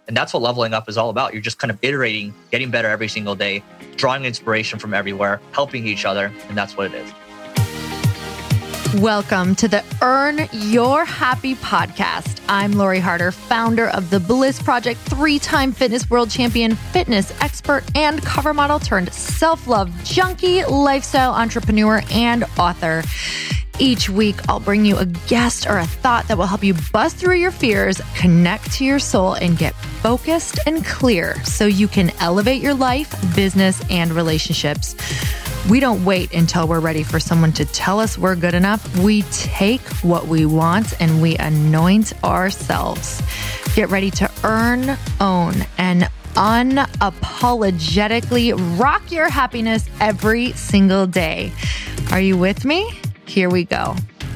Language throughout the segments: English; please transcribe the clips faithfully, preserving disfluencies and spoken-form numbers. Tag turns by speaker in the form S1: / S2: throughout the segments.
S1: And that's what leveling up is all about. You're just kind of iterating, getting better every single day, drawing inspiration from everywhere, helping each other. And that's what it is.
S2: Welcome to the Earn Your Happy podcast. I'm Lori Harder, founder of The Bliss Project, three-time fitness world champion, fitness expert, and cover model turned self-love junkie, lifestyle entrepreneur, and author. Each week, I'll bring you a guest or a thought that will help you bust through your fears, connect to your soul, and get focused and clear so you can elevate your life, business, and relationships. We don't wait until we're ready for someone to tell us we're good enough. We take what we want and we anoint ourselves. Get ready to earn, own, and unapologetically rock your happiness every single day. Are you with me? Here we go.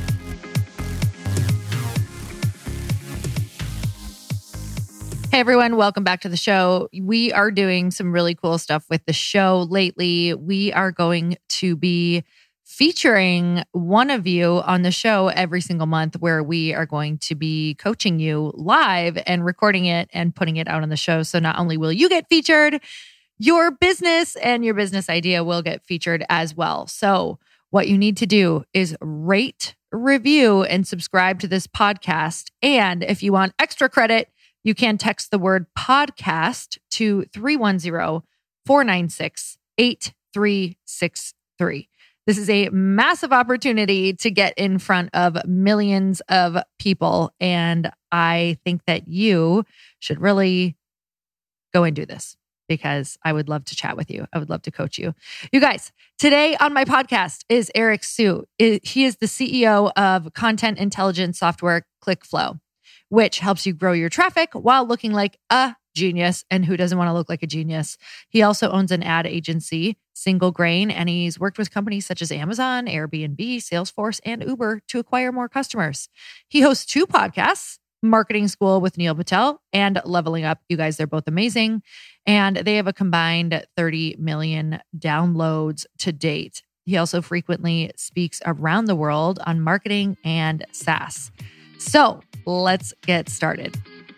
S2: Hey everyone, welcome back to the show. We are doing some really cool stuff with the show lately. We are going to be featuring one of you on the show every single month, where we are going to be coaching you live and recording it and putting it out on the show. So not only will you get featured, your business and your business idea will get featured as well. So what you need to do is rate, review, and subscribe to this podcast. And if you want extra credit, you can text the word podcast to three one zero, four nine six, eight three six three. This is a massive opportunity to get in front of millions of people. And I think that you should really go and do this, because I would love to chat with you. I would love to coach you. You guys, today on my podcast is Eric Siu. He is the C E O of content intelligence software ClickFlow, which helps you grow your traffic while looking like a genius. And who doesn't want to look like a genius? He also owns an ad agency, Single Grain, and he's worked with companies such as Amazon, Airbnb, Salesforce, and Uber to acquire more customers. He hosts two podcasts, Marketing School with Neil Patel and Leveling Up. You guys, they're both amazing. And they have a combined thirty million downloads to date. He also frequently speaks around the world on marketing and SaaS. So let's get started.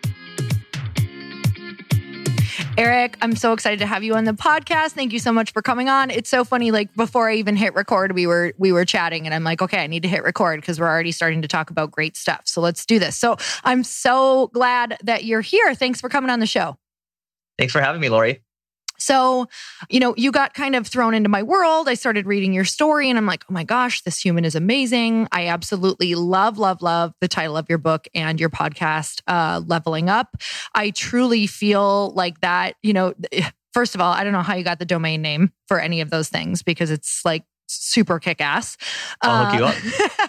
S2: Eric, I'm so excited to have you on the podcast. Thank you so much for coming on. It's so funny. Like before I even hit record, we were we were chatting, and I'm like, okay, I need to hit record because we're already starting to talk about great stuff. So let's do this. So I'm so glad that you're here. Thanks for coming on the show.
S1: Thanks for having me, Lori.
S2: So, you know, you got kind of thrown into my world. I started reading your story and I'm like, oh my gosh, this human is amazing. I absolutely love, love, love the title of your book and your podcast, uh, Leveling Up. I truly feel like that, you know, first of all, I don't know how you got the domain name for any of those things, because it's like super kick-ass.
S1: I'll hook you up.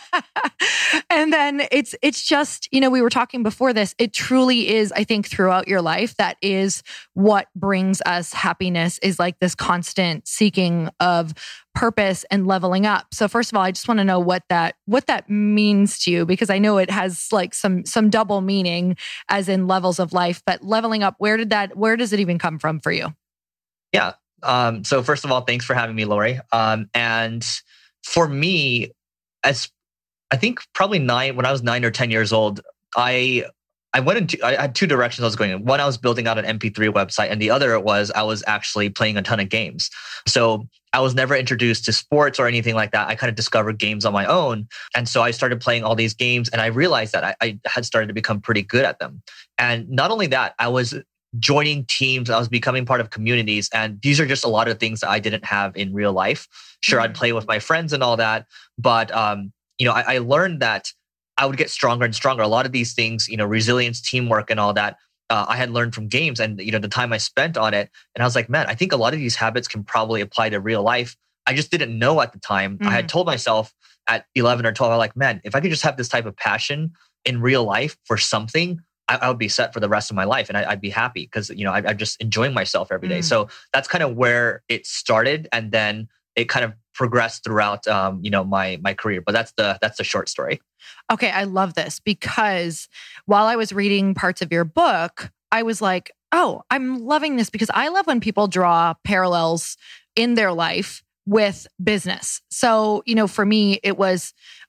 S2: And then it's it's just, you know, we were talking before this, it truly is, I think, throughout your life, that is what brings us happiness, is like this constant seeking of purpose and leveling up. So first of all, I just want to know what that what that means to you, because I know it has like some some double meaning as in levels of life, but leveling up, where did that where does it even come from for you?
S1: Yeah. Um, so first of all, thanks for having me, Lori. Um, and for me, as I think probably nine, when I was nine or ten years old, I I went into, I had two directions I was going in. One, I was building out an M P three website, and the other was I was actually playing a ton of games. So I was never introduced to sports or anything like that. I kind of discovered games on my own. And so I started playing all these games, and I realized that I, I had started to become pretty good at them. And not only that, I was joining teams, I was becoming part of communities. And these are just a lot of things that I didn't have in real life. Sure, mm-hmm. I'd play with my friends and all that. But, um, you know, I, I learned that I would get stronger and stronger. A lot of these things, you know, resilience, teamwork, and all that, uh, I had learned from games and, you know, the time I spent on it. And I was like, man, I think a lot of these habits can probably apply to real life. I just didn't know at the time. Mm-hmm. I had told myself at eleven or twelve, I'm like, man, if I could just have this type of passion in real life for something, I, I would be set for the rest of my life, and I, I'd be happy because, you know, I, I'm just enjoying myself every day. Mm. So that's kind of where it started, and then it kind of progressed throughout, um, you know, my my career. But that's the that's the short story.
S2: Okay, I love this, because while I was reading parts of your book, I was like, oh, I'm loving this, because I love when people draw parallels in their life with business. So, you know, for me, it was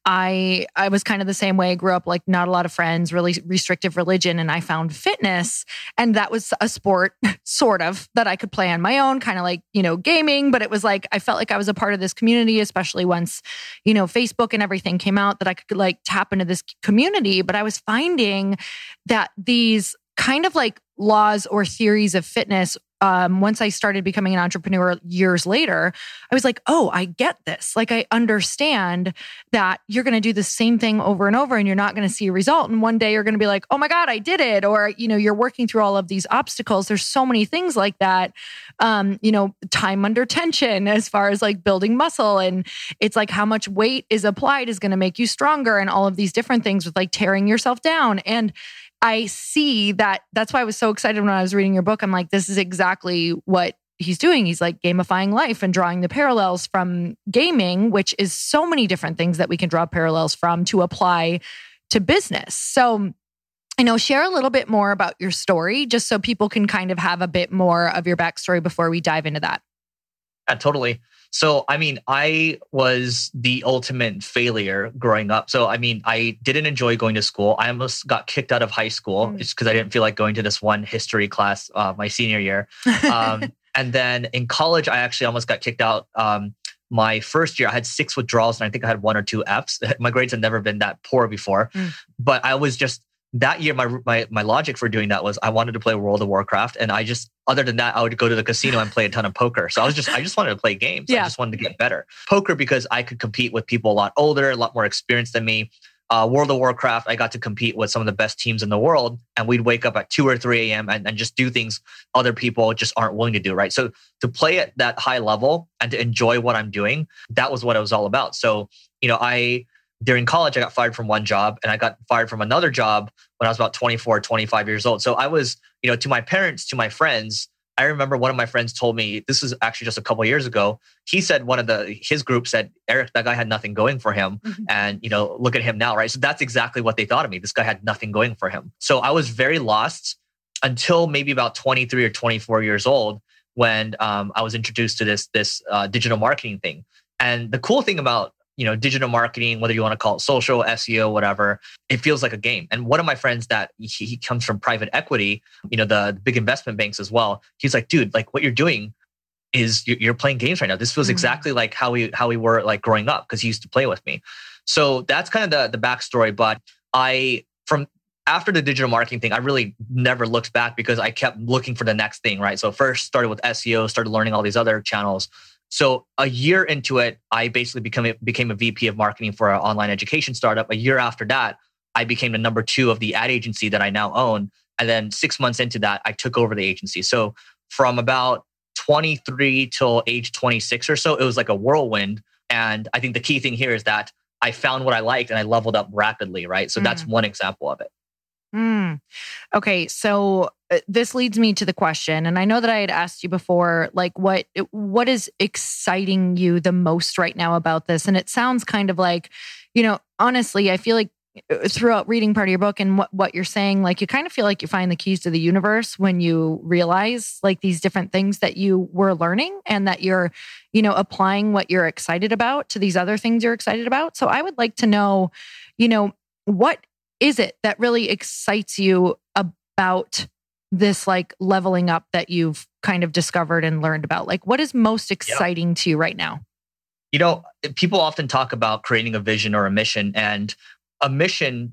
S2: I I was kind of the same way. I grew up like not a lot of friends, really restrictive religion, and I found fitness, and that was a sport sort of that I could play on my own, kind of like, you know, gaming, but it was like I felt like I was a part of this community, especially once, you know, Facebook and everything came out, that I could like tap into this community. But I was finding that these kind of like laws or theories of fitness, um, once I started becoming an entrepreneur years later, I was like, oh, I get this. Like, I understand that you're going to do the same thing over and over and you're not going to see a result. And one day you're going to be like, oh my God, I did it. Or, you know, you're working through all of these obstacles. There's so many things like that. Um, you know, time under tension as far as like building muscle. And it's like how much weight is applied is going to make you stronger, and all of these different things with like tearing yourself down. And I see that. That's why I was so excited when I was reading your book. I'm like, this is exactly what he's doing. He's like gamifying life and drawing the parallels from gaming, which is so many different things that we can draw parallels from to apply to business. So, I know, share a little bit more about your story, just so people can kind of have a bit more of your backstory before we dive into that.
S1: Yeah, totally. So, I mean, I was the ultimate failure growing up. So, I mean, I didn't enjoy going to school. I almost got kicked out of high school mm. just because I didn't feel like going to this one history class uh, my senior year. Um, and then in college, I actually almost got kicked out. Um, my first year, I had six withdrawals, and I think I had one or two Fs. My grades had never been that poor before. Mm. But I was just, that year, my, my my logic for doing that was I wanted to play World of Warcraft. And I just, other than that, I would go to the casino and play a ton of poker. So I was just, I just wanted to play games. Yeah. I just wanted to get better. Poker, because I could compete with people a lot older, a lot more experienced than me. Uh, World of Warcraft, I got to compete with some of the best teams in the world. And we'd wake up at two or three a.m. And, and just do things other people just aren't willing to do, right? So to play at that high level and to enjoy what I'm doing, that was what it was all about. So, you know, I... during college, I got fired from one job, and I got fired from another job when I was about twenty-four, twenty-five years old. So I was, you know, to my parents, to my friends, I remember one of my friends told me, this is actually just a couple of years ago. He said, one of the, his group said, Eric, that guy had nothing going for him. Mm-hmm. And, you know, look at him now, right? So that's exactly what they thought of me. This guy had nothing going for him. So I was very lost until maybe about twenty-three or twenty-four years old, when um, I was introduced to this, this uh, digital marketing thing. And the cool thing about, you know, digital marketing, whether you want to call it social, S E O, whatever, it feels like a game. And one of my friends that he, he comes from private equity, you know, the, the big investment banks as well. He's like, dude, like what you're doing is you're, you're playing games right now. This feels mm-hmm. exactly like how we, how we were like growing up, because he used to play with me. So that's kind of the, the backstory. But I, from after the digital marketing thing, I really never looked back, because I kept looking for the next thing, right? So first started with S E O, started learning all these other channels. So a year into it, I basically became a, became a V P of marketing for an online education startup. A year after that, I became the number two of the ad agency that I now own. And then six months into that, I took over the agency. So from about twenty-three till age twenty-six or so, it was like a whirlwind. And I think the key thing here is that I found what I liked and I leveled up rapidly, right? So mm. that's one example of it.
S2: Mm. Okay, so uh, this leads me to the question, and I know that I had asked you before, like what what is exciting you the most right now about this? And it sounds kind of like, you know, honestly, I feel like throughout reading part of your book and what, what you're saying, like you kind of feel like you find the keys to the universe when you realize like these different things that you were learning, and that you're, you know, applying what you're excited about to these other things you're excited about. So I would like to know, you know, what is it that really excites you about this like leveling up that you've kind of discovered and learned about? Like, what is most exciting yep. to you right now?
S1: You know, people often talk about creating a vision or a mission, and a mission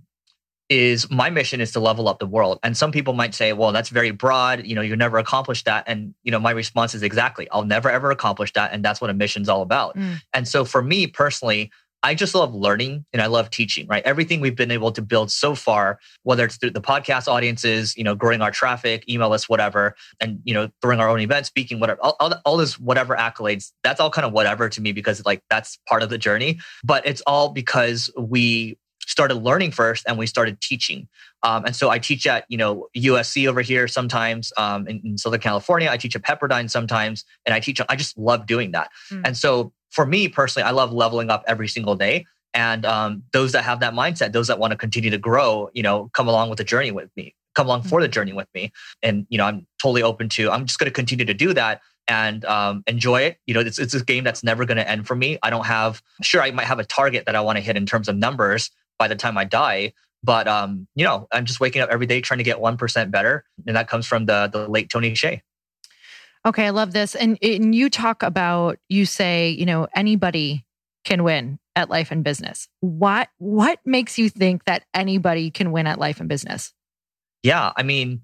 S1: is, my mission is to level up the world. And some people might say, well, that's very broad. You know, you never accomplish that. And, you know, my response is exactly, I'll never, ever accomplish that. And that's what a mission's all about. Mm. And so for me personally, I just love learning and I love teaching, right? Everything we've been able to build so far, whether it's through the podcast audiences, you know, growing our traffic, email lists, whatever, and, you know, throwing our own events, speaking, whatever, all, all, all this, whatever accolades, that's all kind of whatever to me, because like that's part of the journey. But it's all because we started learning first and we started teaching. Um, and so I teach at, you know, U S C over here sometimes, um, in, in Southern California. I teach at Pepperdine sometimes, and I teach, I just love doing that. Mm. And so for me personally, I love leveling up every single day. And um, those that have that mindset, those that want to continue to grow, you know, come along with the journey with me. come along for the journey with me. And, you know, I'm totally open to, I'm just going to continue to do that and um, enjoy it. You know, it's, it's a game that's never going to end for me. I don't have, sure, I might have a target that I want to hit in terms of numbers by the time I die. But, um, you know, I'm just waking up every day trying to get one percent better. And that comes from the the late Tony Hsieh.
S2: Okay, I love this. And, and you talk about, you say, you know, anybody can win at life and business. What what makes you think that anybody can win at life and business?
S1: Yeah, I mean,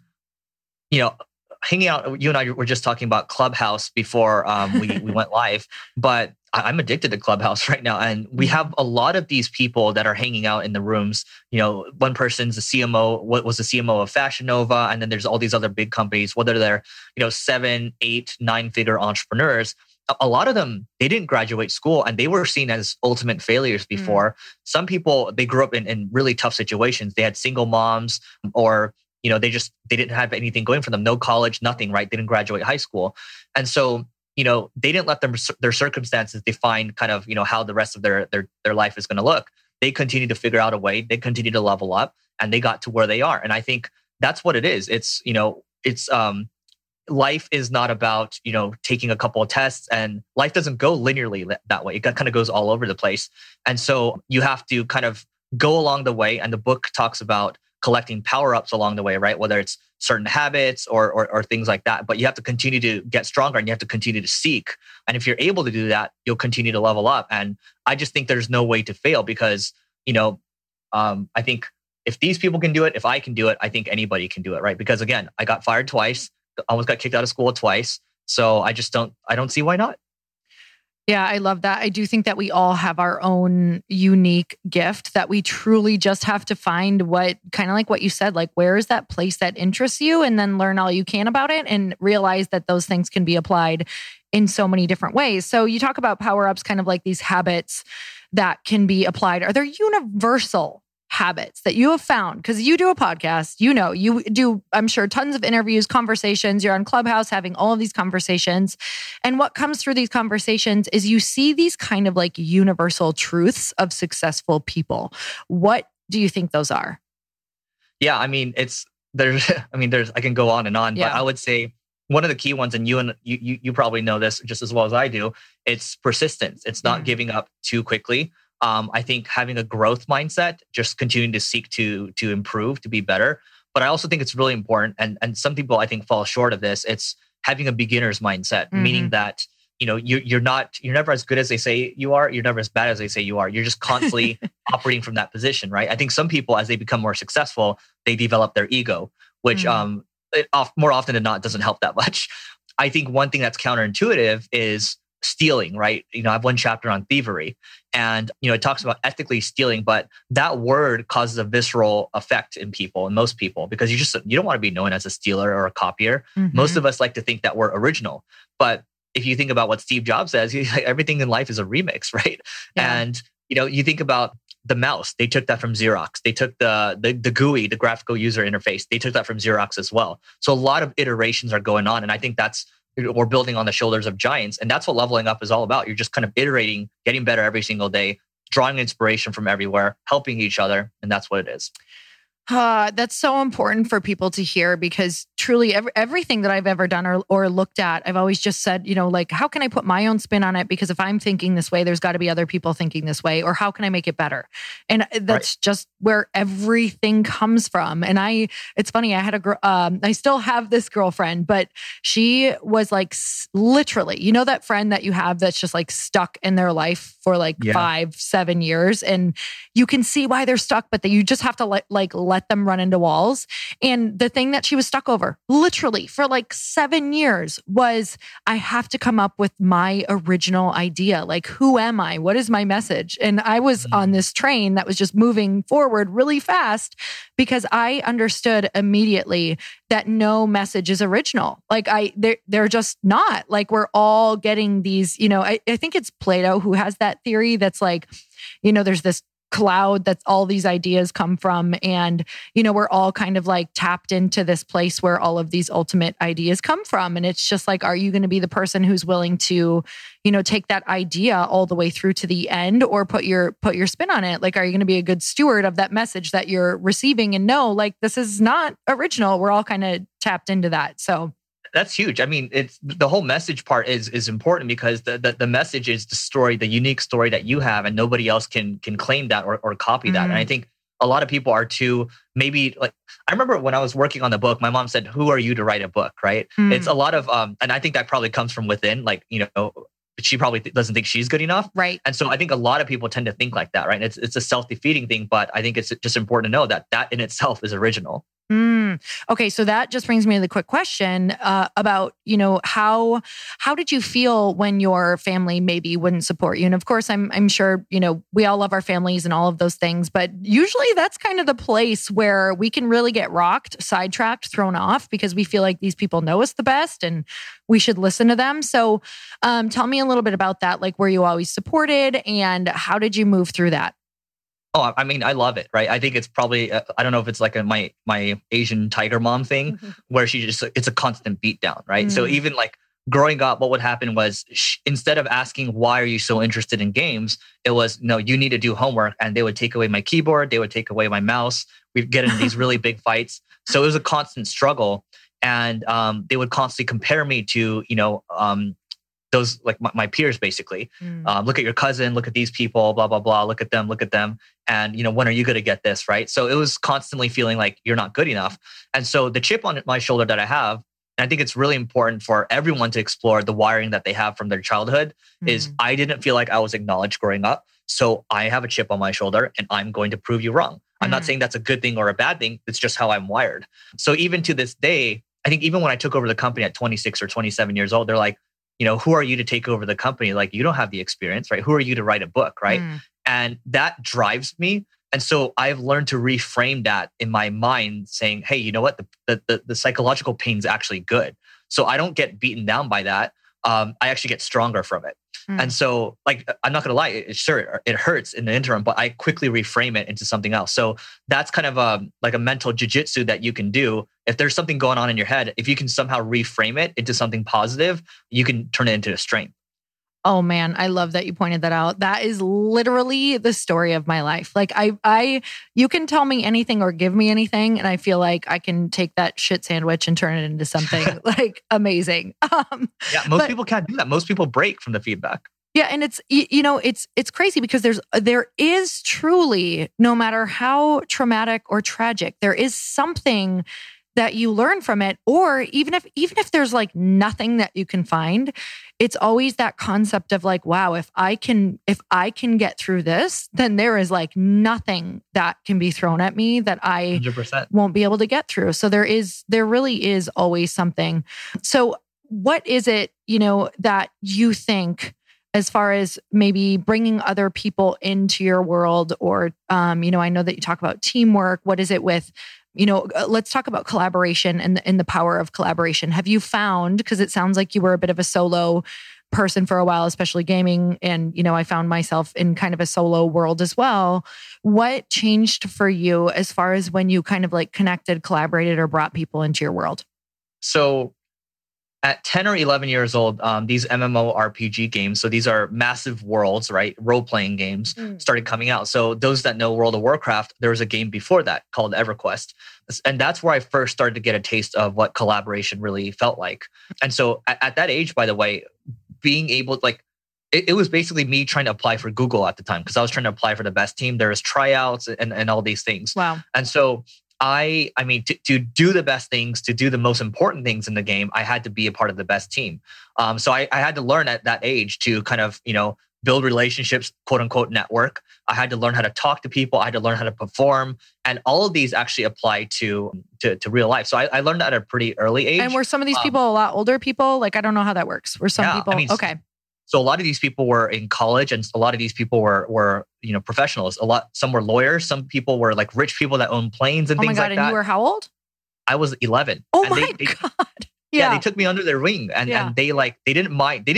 S1: you know, hanging out, you and I were just talking about Clubhouse before um, we, we went live, but I'm addicted to Clubhouse right now. And we have a lot of these people that are hanging out in the rooms. You know, one person's the C M O, what was the C M O of Fashion Nova. And then there's all these other big companies, whether they're, you know, seven, eight, nine figure entrepreneurs. A lot of them, they didn't graduate school and they were seen as ultimate failures before. Mm. Some people, they grew up in, in really tough situations. They had single moms or, you know, they just, they didn't have anything going for them. No college, nothing, right? They didn't graduate high school. And so, you know, they didn't let them, their circumstances define kind of, you know, how the rest of their, their, their life is going to look. They continue to figure out a way. They continue to level up and they got to where they are. And I think that's what it is. It's, you know, it's, um, life is not about, you know, taking a couple of tests, and life doesn't go linearly that way. It kind of goes all over the place. And so you have to kind of go along the way. And the book talks about collecting power-ups along the way, right? Whether it's certain habits or, or or things like that. But you have to continue to get stronger and you have to continue to seek. And if you're able to do that, you'll continue to level up. And I just think there's no way to fail because, you know, um, I think if these people can do it, if I can do it, I think anybody can do it, right? Because again, I got fired twice, almost got kicked out of school twice. So I just don't, I don't see why not.
S2: Yeah, I love that. I do think that we all have our own unique gift that we truly just have to find what, kind of like what you said, like where is that place that interests you, and then learn all you can about it and realize that those things can be applied in so many different ways. So you talk about power-ups, kind of like these habits that can be applied. Are there universal habits that you have found? Because you do a podcast, you know, you do, I'm sure, tons of interviews, conversations. You're on Clubhouse having all of these conversations. And what comes through these conversations is you see these kind of like universal truths of successful people. What do you think those are?
S1: Yeah, I mean, it's, there's, I mean, there's, I can go on and on, yeah. But I would say one of the key ones, and you and you, you, you probably know this just as well as I do, it's persistence. It's not mm-hmm. giving up too quickly. Um, I think having a growth mindset, just continuing to seek to to improve, to be better. But I also think it's really important, and and some people I think fall short of this. It's having a beginner's mindset, mm-hmm. meaning that you know you you're not you're never as good as they say you are. You're never as bad as they say you are. You're just constantly operating from that position, right? I think some people, as they become more successful, they develop their ego, which mm-hmm. um it off, more often than not doesn't help that much. I think one thing that's counterintuitive is stealing, right? You know, I have one chapter on thievery and, you know, it talks about ethically stealing, but that word causes a visceral effect in people, in most people, because you just, you don't want to be known as a stealer or a copier. Mm-hmm. Most of us like to think that we're original. But if you think about what Steve Jobs says, he's like, everything in life is a remix, right? Yeah. And, you know, you think about the mouse, they took that from Xerox. They took the, the the G U I, the graphical user interface, they took that from Xerox as well. So a lot of iterations are going on. And I think that's, we're building on the shoulders of giants. And that's what leveling up is all about. You're just kind of iterating, getting better every single day, drawing inspiration from everywhere, helping each other. And that's what it is.
S2: Uh, that's so important for people to hear, because truly every, everything that I've ever done or, or looked at, I've always just said, you know, like, how can I put my own spin on it? Because if I'm thinking this way, there's got to be other people thinking this way, or how can I make it better? And that's right. Just where everything comes from. And I, it's funny, I had a girl, um, I still have this girlfriend, but she was like s- literally, you know, that friend that you have that's just like stuck in their life for like yeah. five, seven years. And you can see why they're stuck, but that you just have to let, like, let them run into walls. And the thing that she was stuck over, literally for like seven years, was I have to come up with my original idea. Like, who am I? What is my message? And I was mm-hmm. on this train that was just moving forward really fast because I understood immediately that no message is original. Like I, they're, they're just not. Like we're all getting these, you know, I, I think it's Plato who has that theory that's like, you know, there's this cloud that all these ideas come from. And, you know, we're all kind of like tapped into this place where all of these ultimate ideas come from. And it's just like, are you going to be the person who's willing to, you know, take that idea all the way through to the end or put your, put your spin on it? Like, are you going to be a good steward of that message that you're receiving and know, like, this is not original. We're all kind of tapped into that. So
S1: that's huge. I mean, it's the whole message part is is important because the, the the message is the story, the unique story that you have, and nobody else can can claim that or, or copy that. Mm-hmm. And I think a lot of people are too maybe like I remember when I was working on the book, my mom said, "Who are you to write a book?" Right? Mm-hmm. It's a lot of um, and I think that probably comes from within. Like you know, she probably th- doesn't think she's good enough,
S2: right?
S1: And so I think a lot of people tend to think like that, right? It's it's a self defeating thing, but I think it's just important to know that that in itself is original.
S2: Mm. Okay, so that just brings me to the quick question uh, about, you know, how how did you feel when your family maybe wouldn't support you? And of course, I'm I'm sure, you know, we all love our families and all of those things, but usually that's kind of the place where we can really get rocked, sidetracked, thrown off because we feel like these people know us the best and we should listen to them. So um, tell me a little bit about that. Like, were you always supported and how did you move through that?
S1: Oh, I mean, I love it, right? I think it's probably, uh, I don't know if it's like a, my my Asian tiger mom thing mm-hmm. where she just, it's a constant beatdown, right? Mm. So even like growing up, what would happen was she, instead of asking, why are you so interested in games? It was, no, you need to do homework. And they would take away my keyboard. They would take away my mouse. We'd get in these really big fights. So it was a constant struggle. And um, they would constantly compare me to, you know, um, those like my, my peers basically. Mm. Um, look at your cousin, look at these people, blah, blah, blah. Look at them, look at them. And, you know, when are you going to get this, right? So it was constantly feeling like you're not good enough. And so the chip on my shoulder that I have, and I think it's really important for everyone to explore the wiring that they have from their childhood mm. is I didn't feel like I was acknowledged growing up. So I have a chip on my shoulder and I'm going to prove you wrong. I'm mm. not saying that's a good thing or a bad thing. It's just how I'm wired. So even to this day, I think even when I took over the company at twenty-six or twenty-seven years old, they're like, you know, who are you to take over the company? Like, you don't have the experience, right? Who are you to write a book, right? Mm. And that drives me. And so I've learned to reframe that in my mind saying, hey, you know what? The, the, the psychological pain is actually good. So I don't get beaten down by that. Um, I actually get stronger from it. Mm. And so like, I'm not going to lie, it, sure, it hurts in the interim, but I quickly reframe it into something else. So that's kind of a, like a mental jujitsu that you can do. If there's something going on in your head, if you can somehow reframe it into something positive, you can turn it into a strength.
S2: Oh man, I love that you pointed that out. That is literally the story of my life. Like I, I, you can tell me anything or give me anything, and I feel like I can take that shit sandwich and turn it into something like amazing. Um,
S1: yeah, most but, people can't do that. Most people break from the feedback.
S2: Yeah, and it's you know it's it's crazy because there's there is truly, no matter how traumatic or tragic, there is something that you learn from it. Or even if even if there's like nothing that you can find, it's always that concept of like, wow, if I can if I can get through this, then there is like nothing that can be thrown at me that I one hundred percent won't be able to get through. So there is there really is always something. So what is it, you know, that you think as far as maybe bringing other people into your world, or, um, you know, I know that you talk about teamwork. What is it with, you know, let's talk about collaboration and the, and the power of collaboration. Have you found, because it sounds like you were a bit of a solo person for a while, especially gaming. And, you know, I found myself in kind of a solo world as well. What changed for you as far as when you kind of like connected, collaborated, or brought people into your world?
S1: So at ten or eleven years old, um, these MMORPG games, so these are massive worlds, right? Role-playing games mm. started coming out. So those that know World of Warcraft, there was a game before that called EverQuest. And that's where I first started to get a taste of what collaboration really felt like. And so at, at that age, by the way, being able to like, it, it was basically me trying to apply for Google at the time because I was trying to apply for the best team. There was tryouts and, and all these things.
S2: Wow.
S1: And so I, I mean, to, to do the best things, to do the most important things in the game, I had to be a part of the best team. Um, so I, I had to learn at that age to kind of, you know, build relationships, quote unquote, network. I had to learn how to talk to people. I had to learn how to perform. And all of these actually apply to, to, to real life. So I, I learned that at a pretty early age.
S2: And were some of these people um, a lot older people? Like, I don't know how that works. Were some yeah, people, I mean, okay.
S1: So a lot of these people were in college, and a lot of these people were, were you know, professionals. A lot, some were lawyers. Some people were like rich people that own planes and
S2: oh
S1: things
S2: God,
S1: like
S2: and
S1: that.
S2: And you were how old?
S1: I was eleven.
S2: Oh
S1: and
S2: my
S1: they, they,
S2: God.
S1: Yeah. yeah, they took me under their wing, and,
S2: yeah.
S1: and they like they didn't mind. They didn't.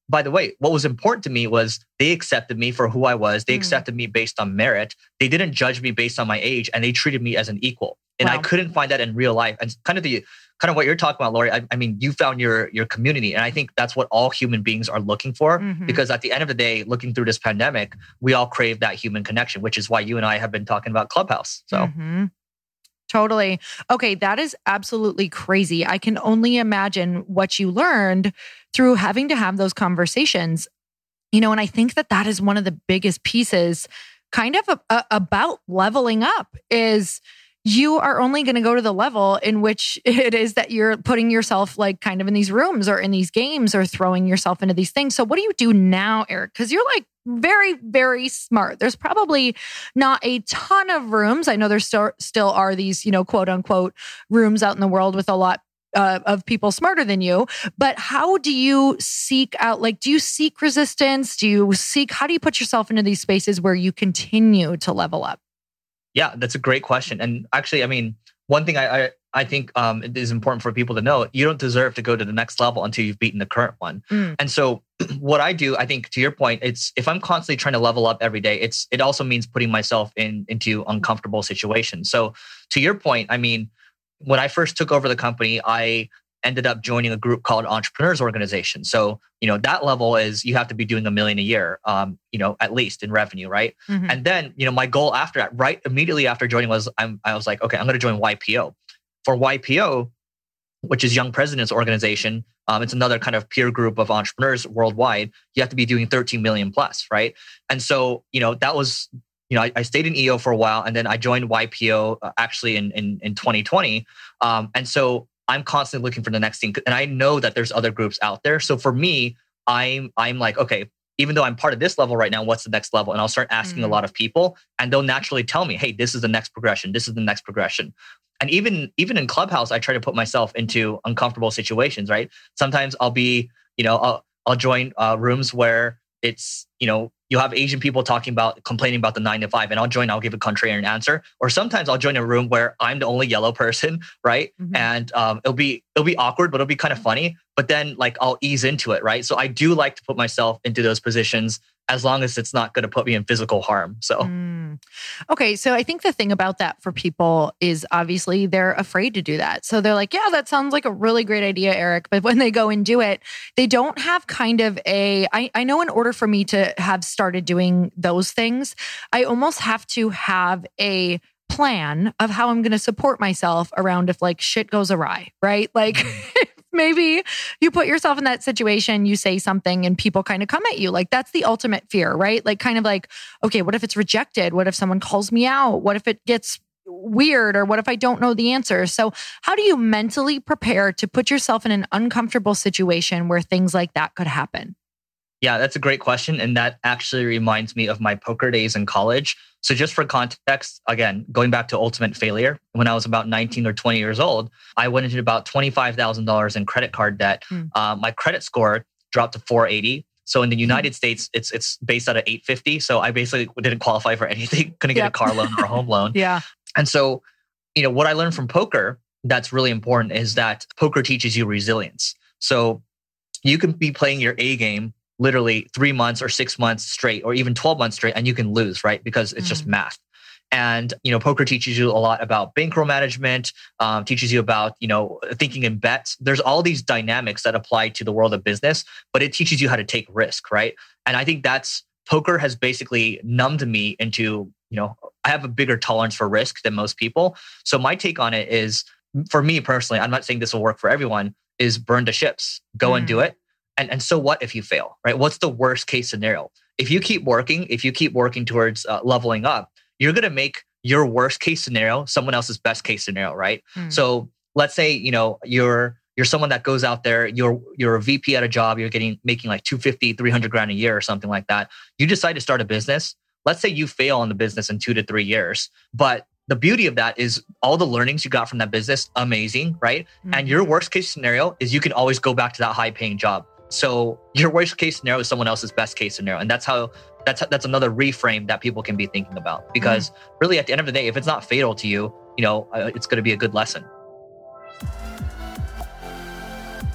S1: by the way, what was important to me was they accepted me for who I was. They
S2: Mm.
S1: accepted me based on merit. They didn't judge me based on my age, and they treated me as an equal. And
S2: Wow.
S1: I couldn't find that in real life. And kind of the kind of what you're talking about, Lori. I, I mean, you found your your community, and I think that's what all human beings are looking for.
S2: Mhm.
S1: Because at the end of the day, looking through this pandemic, we all crave that human connection, which is why you and I have been talking about Clubhouse. So.
S2: Mhm. Totally. Okay, that is absolutely crazy. I can only imagine what you learned through having to have those conversations. You know, and I think that that is one of the biggest pieces kind of a, a, about leveling up is you are only going to go to the level in which it is that you're putting yourself like kind of in these rooms or in these games or throwing yourself into these things. So what do you do now, Eric? Because you're like very, very smart. There's probably not a ton of rooms. I know there still, still are these, you know, quote unquote rooms out in the world with a lot uh, of people smarter than you. But how do you seek out, like, do you seek resistance? Do you seek, how do you put yourself into these spaces where you continue to level up?
S1: Yeah, that's a great question. And actually, I mean, one thing I I, I think um, it is important for people to know, you don't deserve to go to the next level until you've beaten the current one.
S2: Mm.
S1: And so what I do, I think to your point, it's if I'm constantly trying to level up every day, it's it also means putting myself in into uncomfortable situations. So to your point, I mean, when I first took over the company, I ended up joining a group called Entrepreneurs Organization. So, you know, that level is you have to be doing a million a year, um, you know, at least in revenue, right?
S2: Mhm.
S1: And then, you know, my goal after that, right immediately after joining was I'm, I was like, okay, I'm going to join Y P O. For Y P O, which is Young Presidents Organization, um, it's another kind of peer group of entrepreneurs worldwide. You have to be doing thirteen million plus, right? And so, you know, that was, you know, I, I stayed in E O for a while, and then I joined Y P O uh, actually in in, in twenty twenty. Um, and so I'm constantly looking for the next thing, and I know that there's other groups out there. So for me, I'm I'm like, okay, even though I'm part of this level right now, what's the next level? And I'll start asking
S2: Mm.
S1: a lot of people, and they'll naturally tell me, hey, this is the next progression. This is the next progression. And even even in Clubhouse, I try to put myself into uncomfortable situations. Right? Sometimes I'll be, you know, I'll I'll join uh, rooms where it's, you know, you'll have Asian people talking about complaining about the nine to five, and I'll join. I'll give a contrarian answer. Or sometimes I'll join a room where I'm the only yellow person, right?
S2: Mhm.
S1: And um, it'll be it'll be awkward, but it'll be kind of funny. But then, like, I'll ease into it, right? So I do like to put myself into those positions as long as it's not going to put me in physical harm. So.
S2: Mm. Okay. So I think the thing about that for people is obviously they're afraid to do that. So they're like, yeah, that sounds like a really great idea, Eric. But when they go and do it, they don't have kind of a, I, I know in order for me to have started doing those things, I almost have to have a plan of how I'm going to support myself around if like shit goes awry, right? Like maybe you put yourself in that situation, you say something and people kind of come at you. Like that's the ultimate fear, right? Like kind of like, okay, what if it's rejected? What if someone calls me out? What if it gets weird? Or what if I don't know the answer? So how do you mentally prepare to put yourself in an uncomfortable situation where things like that could happen?
S1: Yeah, that's a great question. And that actually reminds me of my poker days in college. So just for context, again, going back to ultimate failure, when I was about nineteen or twenty years old, I went into about twenty-five thousand dollars in credit card debt.
S2: Hmm.
S1: Uh, my credit score dropped to four eighty. So in the United States, it's it's based out of eight fifty. So I basically didn't qualify for anything, couldn't get
S2: Yep.
S1: a car loan or a home loan.
S2: Yeah.
S1: And so, you know, what I learned from poker that's really important is that poker teaches you resilience. So you can be playing your A game literally three months or six months straight, or even twelve months straight, and you can lose, right? Because it's just
S2: Mm.
S1: math. And, you know, poker teaches you a lot about bankroll management, um, teaches you about, you know, thinking in bets. There's all these dynamics that apply to the world of business, but it teaches you how to take risk, right? And I think that's, poker has basically numbed me into, you know, I have a bigger tolerance for risk than most people. So my take on it is, for me personally, I'm not saying this will work for everyone, is burn the ships, go
S2: Mm.
S1: and do it. And, and so what if you fail, right? What's the worst case scenario? If you keep working, if you keep working towards uh, leveling up, you're going to make your worst case scenario someone else's best case scenario, right?
S2: Mm.
S1: So let's say, you know, you're you're someone that goes out there, you're you're a V P at a job, you're getting making like two fifty, three hundred grand a year or something like that. You decide to start a business. Let's say you fail on the business in two to three years, but the beauty of that is all the learnings you got from that business, amazing, right?
S2: Mm.
S1: And your worst case scenario is you can always go back to that high paying job. So your worst case scenario is someone else's best case scenario. And that's how, that's that's another reframe that people can be thinking about. Because really at the end of the day, if it's not fatal to you, you know, uh, it's going to be a good lesson.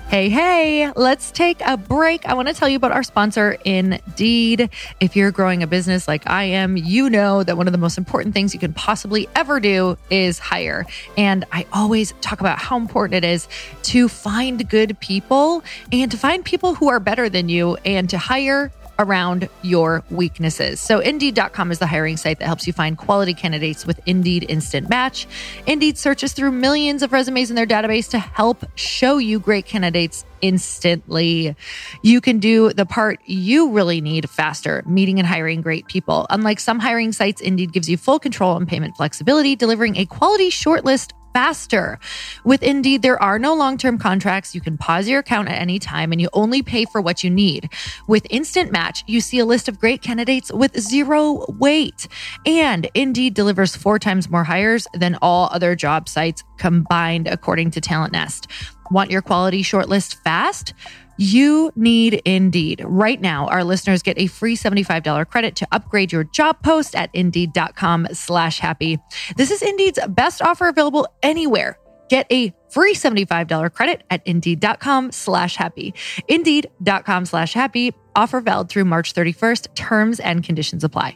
S2: Hey, hey, let's take a break. I want to tell you about our sponsor, Indeed. If you're growing a business like I am, you know that one of the most important things you can possibly ever do is hire. And I always talk about how important it is to find good people and to find people who are better than you and to hire around your weaknesses. So Indeed dot com is the hiring site that helps you find quality candidates with Indeed Instant Match. Indeed searches through millions of resumes in their database to help show you great candidates instantly. You can do the part you really need faster, meeting and hiring great people. Unlike some hiring sites, Indeed gives you full control and payment flexibility, delivering a quality shortlist faster. With Indeed, there are no long-term contracts. You can pause your account at any time and you only pay for what you need. With Instant Match, you see a list of great candidates with zero wait. And Indeed delivers four times more hires than all other job sites combined, according to Talent Nest. Want your quality shortlist fast? You need Indeed. Right now, our listeners get a free seventy-five dollars credit to upgrade your job post at Indeed.com slash happy. This is Indeed's best offer available anywhere. Get a free seventy-five dollars credit at Indeed.com slash happy. Indeed.com slash happy. Offer valid through March thirty-first. Terms and conditions apply.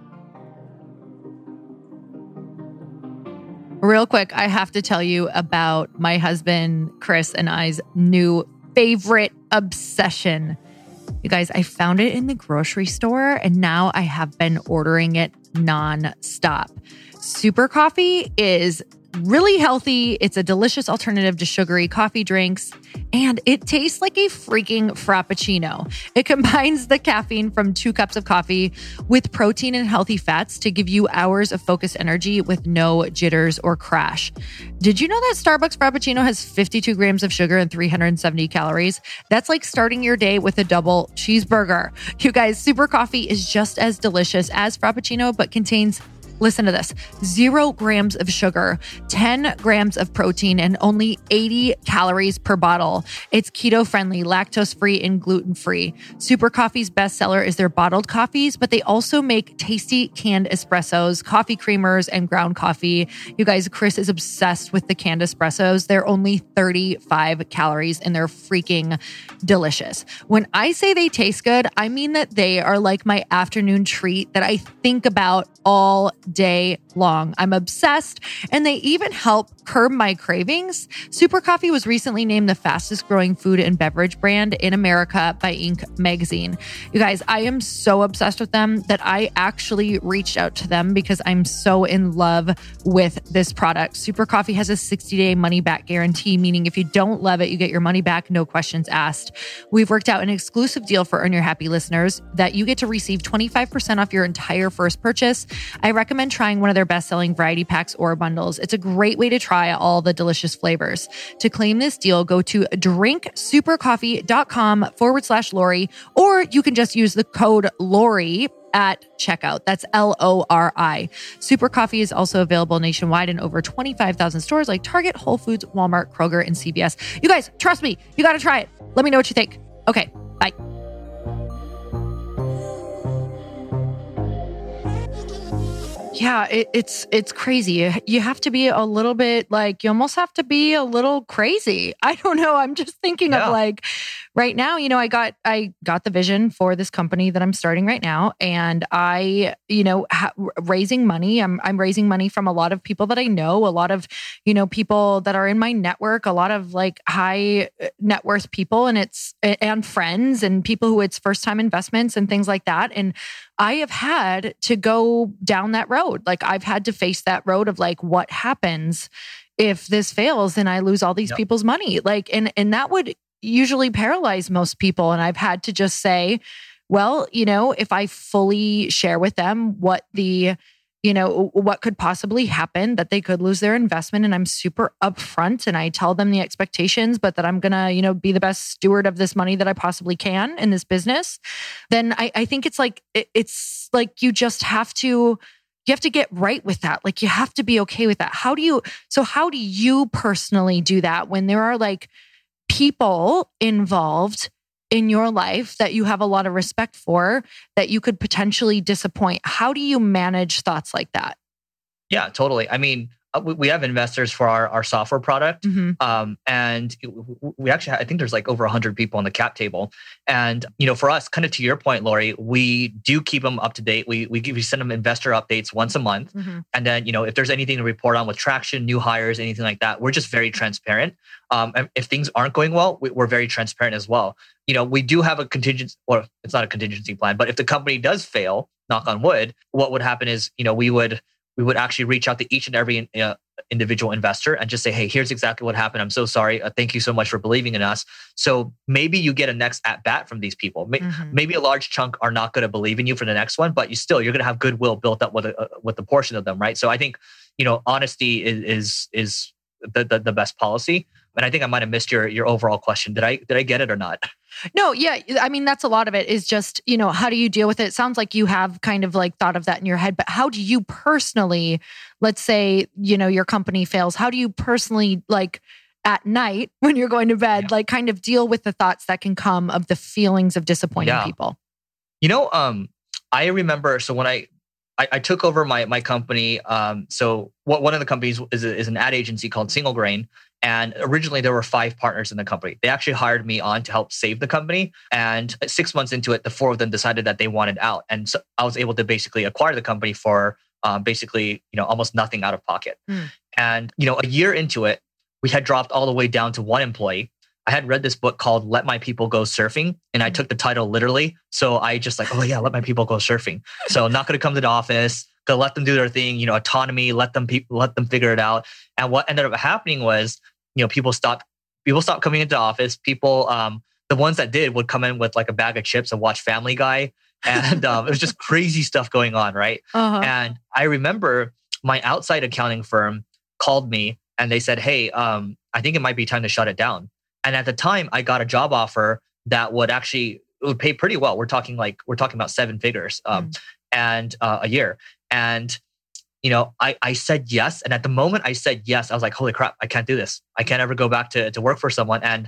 S2: Real quick, I have to tell you about my husband, Chris, and I's new favorite obsession. You guys, I found it in the grocery store and now I have been ordering it nonstop. Super Coffee is really healthy. It's a delicious alternative to sugary coffee drinks, and it tastes like a freaking frappuccino. It combines the caffeine from two cups of coffee with protein and healthy fats to give you hours of focused energy with no jitters or crash. Did you know that Starbucks Frappuccino has fifty-two grams of sugar and three hundred seventy calories? That's like starting your day with a double cheeseburger. You guys, Super Coffee is just as delicious as Frappuccino, but contains, listen to this, zero grams of sugar, ten grams of protein, and only eighty calories per bottle. It's keto-friendly, lactose-free, and gluten-free. Super Coffee's bestseller is their bottled coffees, but they also make tasty canned espressos, coffee creamers, and ground coffee. You guys, Chris is obsessed with the canned espressos. They're only thirty-five calories, and they're freaking delicious. When I say they taste good, I mean that they are like my afternoon treat that I think about all day long. I'm obsessed, and they even help curb my cravings. Super Coffee was recently named the fastest growing food and beverage brand in America by Inc magazine. You guys, I am so obsessed with them that I actually reached out to them because I'm so in love with this product. Super Coffee has a sixty day money back guarantee, meaning if you don't love it, you get your money back, no questions asked. We've worked out an exclusive deal for Earn Your Happy listeners that you get to receive twenty-five percent off your entire first purchase. I recommend trying one of their best-selling variety packs or bundles. It's a great way to try all the delicious flavors. To claim this deal, go to drinksupercoffee.com forward slash Lori, or you can just use the code Lori at checkout. That's L O R I. Super Coffee is also available nationwide in over twenty-five thousand stores like Target, Whole Foods, Walmart, Kroger, and C V S. You guys, trust me, you got to try it. Let me know what you think. Okay, bye. Yeah, it, it's it's crazy. You have to be a little bit like, you almost have to be a little crazy. I don't know. I'm just thinking yeah. of like right now, you know, I got I got the vision for this company that I'm starting right now, and I, you know, ha- raising money. I'm I'm raising money from a lot of people that I know, a lot of, you know, people that are in my network, a lot of like high net worth people, and it's and friends and people who it's first time investments and things like that. And I have had to go down that road. Like I've had to face that road of like, what happens if this fails and I lose all these yep. people's money? Like, and, and that would usually paralyze most people. And I've had to just say, well, you know, if I fully share with them what the, you know, what could possibly happen, that they could lose their investment. And I'm super upfront and I tell them the expectations, but that I'm going to, you know, be the best steward of this money that I possibly can in this business. Then I, I think it's like, it, it's like, you just have to, you have to get right with that. Like you have to be okay with that. How do you, so how do you personally do that when there are like people involved in your life that you have a lot of respect for that you could potentially disappoint? How do you manage thoughts like that?
S1: Yeah, totally. I mean, uh, we, we have investors for our, our software product.
S2: Mm-hmm.
S1: Um, and we actually, I think there's like over a hundred people on the cap table. And, you know, for us, kind of to your point, Lori, we do keep them up to date. We, we, give, we send them investor updates once a month.
S2: Mm-hmm.
S1: And then, you know, if there's anything to report on with traction, new hires, anything like that, we're just very transparent. Um, and if things aren't going well, we, we're very transparent as well. You know, we do have a contingency, or it's not a contingency plan, but if the company does fail, knock on wood, what would happen is, you know, we would, we would actually reach out to each and every uh, individual investor and just say, hey, here's exactly what happened. I'm so sorry. Uh, thank you so much for believing in us. So maybe you get a next at bat from these people. Maybe, mm-hmm. maybe a large chunk are not going to believe in you for the next one, but you still, you're going to have goodwill built up with a, uh, with the portion of them, right? So I think, you know, honesty is is, is the, the the best policy. And I think I might have missed your your overall question. Did I did I get it or not?
S2: No, yeah. I mean, that's a lot of it is just, you know, how do you deal with it? It sounds like you have kind of like thought of that in your head, but how do you personally, let's say, you know, your company fails, how do you personally like at night when you're going to bed, yeah. like kind of deal with the thoughts that can come of the feelings of disappointing yeah. people?
S1: You know, um, I remember, so when I, I, I took over my my company, um, so what, one of the companies is, a, is an ad agency called Single Grain. And originally there were five partners in the company. They actually hired me on to help save the company. And six months into it, the four of them decided that they wanted out. And so I was able to basically acquire the company for um, basically, you know, almost nothing out of pocket. Mm. And, you know, a year into it, we had dropped all the way down to one employee. I had read this book called Let My People Go Surfing. And I took the title literally. So I just like, oh yeah, let my people go surfing. So not going to come to the office, going to let them do their thing, you know, autonomy, let them pe- let them figure it out. And what ended up happening was, you know, people stopped, people stopped coming into office. People, um, the ones that did would come in with like a bag of chips and watch Family Guy. And um, it was just crazy stuff going on, right? Uh-huh. And I remember my outside accounting firm called me and they said, hey, um, I think it might be time to shut it down. And at the time I got a job offer that would actually, it would pay pretty well. We're talking like, we're talking about seven figures um, mm. and uh, a year. And you know, I, I said yes. And at the moment I said yes, I was like, holy crap, I can't do this. I can't ever go back to, to work for someone. And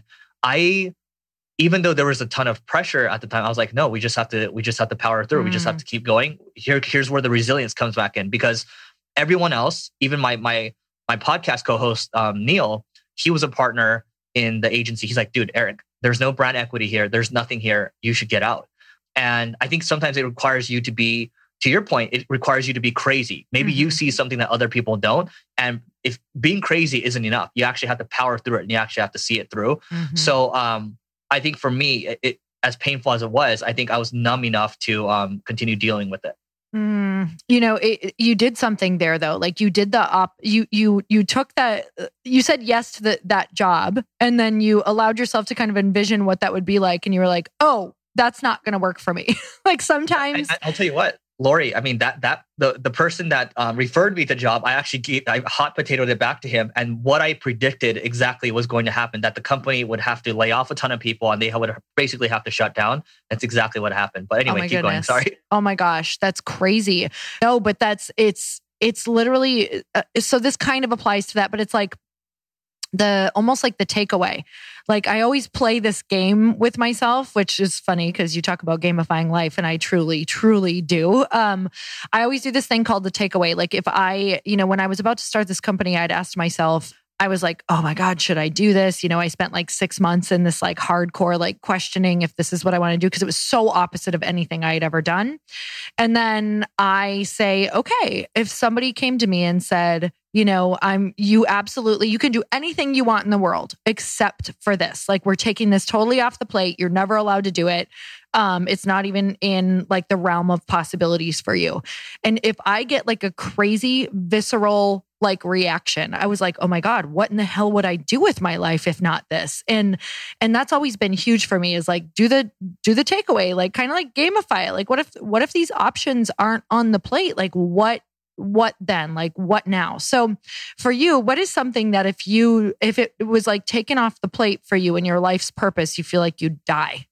S1: I, even though there was a ton of pressure at the time, I was like, no, we just have to, we just have to power through. Mm. We just have to keep going. Here, here's where the resilience comes back in, because everyone else, even my, my, my podcast co-host, um, Neil, he was a partner in the agency. He's like, dude, Eric, there's no brand equity here. There's nothing here. You should get out. And I think sometimes it requires you to be, to your point, it requires you to be crazy. Maybe mm-hmm. you see something that other people don't. And if being crazy isn't enough, you actually have to power through it and you actually have to see it through. Mm-hmm. So um, I think for me, it, it, as painful as it was, I think I was numb enough to um, continue dealing with it.
S2: Mm, you know, it, you did something there though. Like you did the op, you, you, you took that, you said yes to the, that job, and then you allowed yourself to kind of envision what that would be like. And you were like, oh, that's not going to work for me. Like sometimes
S1: I, I'll tell you what, Lori, I mean, that, that, the, the person that um, referred me to the job, I actually gave, I hot potatoed it back to him. And what I predicted exactly was going to happen, that the company would have to lay off a ton of people and they would basically have to shut down. That's exactly what happened. But anyway,
S2: oh
S1: keep
S2: goodness.
S1: going. Sorry.
S2: Oh my gosh. That's crazy. No, but that's, it's, it's literally, uh, so this kind of applies to that, but it's like, the almost like the takeaway. Like I always play this game with myself, which is funny because you talk about gamifying life and I truly, truly do. Um, I always do this thing called the takeaway. Like if I, you know, when I was about to start this company, I'd asked myself, I was like, oh my God, should I do this? You know, I spent like six months in this like hardcore, like questioning if this is what I want to do, because it was so opposite of anything I had ever done. And then I say, okay, if somebody came to me and said, you know, I'm, you absolutely, you can do anything you want in the world except for this. Like we're taking this totally off the plate. You're never allowed to do it. Um, it's not even in like the realm of possibilities for you. And if I get like a crazy visceral like reaction, I was like, oh my God, what in the hell would I do with my life if not this? And, and that's always been huge for me, is like, do the, do the takeaway, like kind of like gamify it. Like what if, what if these options aren't on the plate? Like what, what then? Like what now? So for you, what is something that if you, if it was like taken off the plate for you in your life's purpose, you feel like you'd die?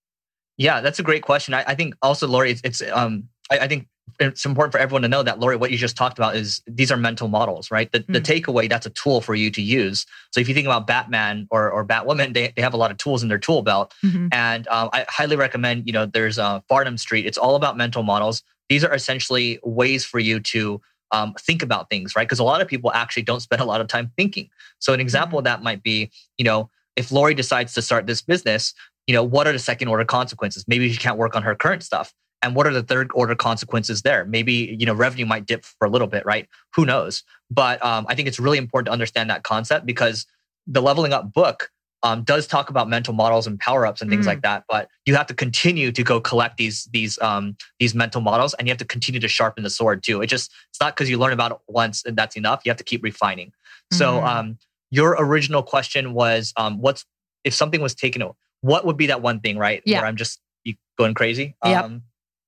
S1: Yeah, that's a great question. I, I think also, Lori, it's, it's um, I, I think it's important for everyone to know that, Lori, what you just talked about is these are mental models, right? The, mm. the takeaway, that's a tool for you to use. So if you think about Batman or, or Batwoman, they, they have a lot of tools in their tool belt. Mm-hmm. And um, I highly recommend, you know, there's uh, Farnham Street. It's all about mental models. These are essentially ways for you to um, think about things, right? Because a lot of people actually don't spend a lot of time thinking. So an example of that might be, you know, if Lori decides to start this business, you know, what are the second order consequences? Maybe she can't work on her current stuff. And what are the third order consequences there? Maybe, you know, revenue might dip for a little bit, right? Who knows? But um, I think it's really important to understand that concept, because the Leveling Up book um, does talk about mental models and power ups and things mm. like that. But you have to continue to go collect these these um, these mental models, and you have to continue to sharpen the sword too. It just it's not because you learn about it once and that's enough. You have to keep refining. Mm. So um, your original question was, um, what's if something was taken away? What would be that one thing, right?
S2: Yeah.
S1: Where I'm just going crazy.
S2: Yep.
S1: Um,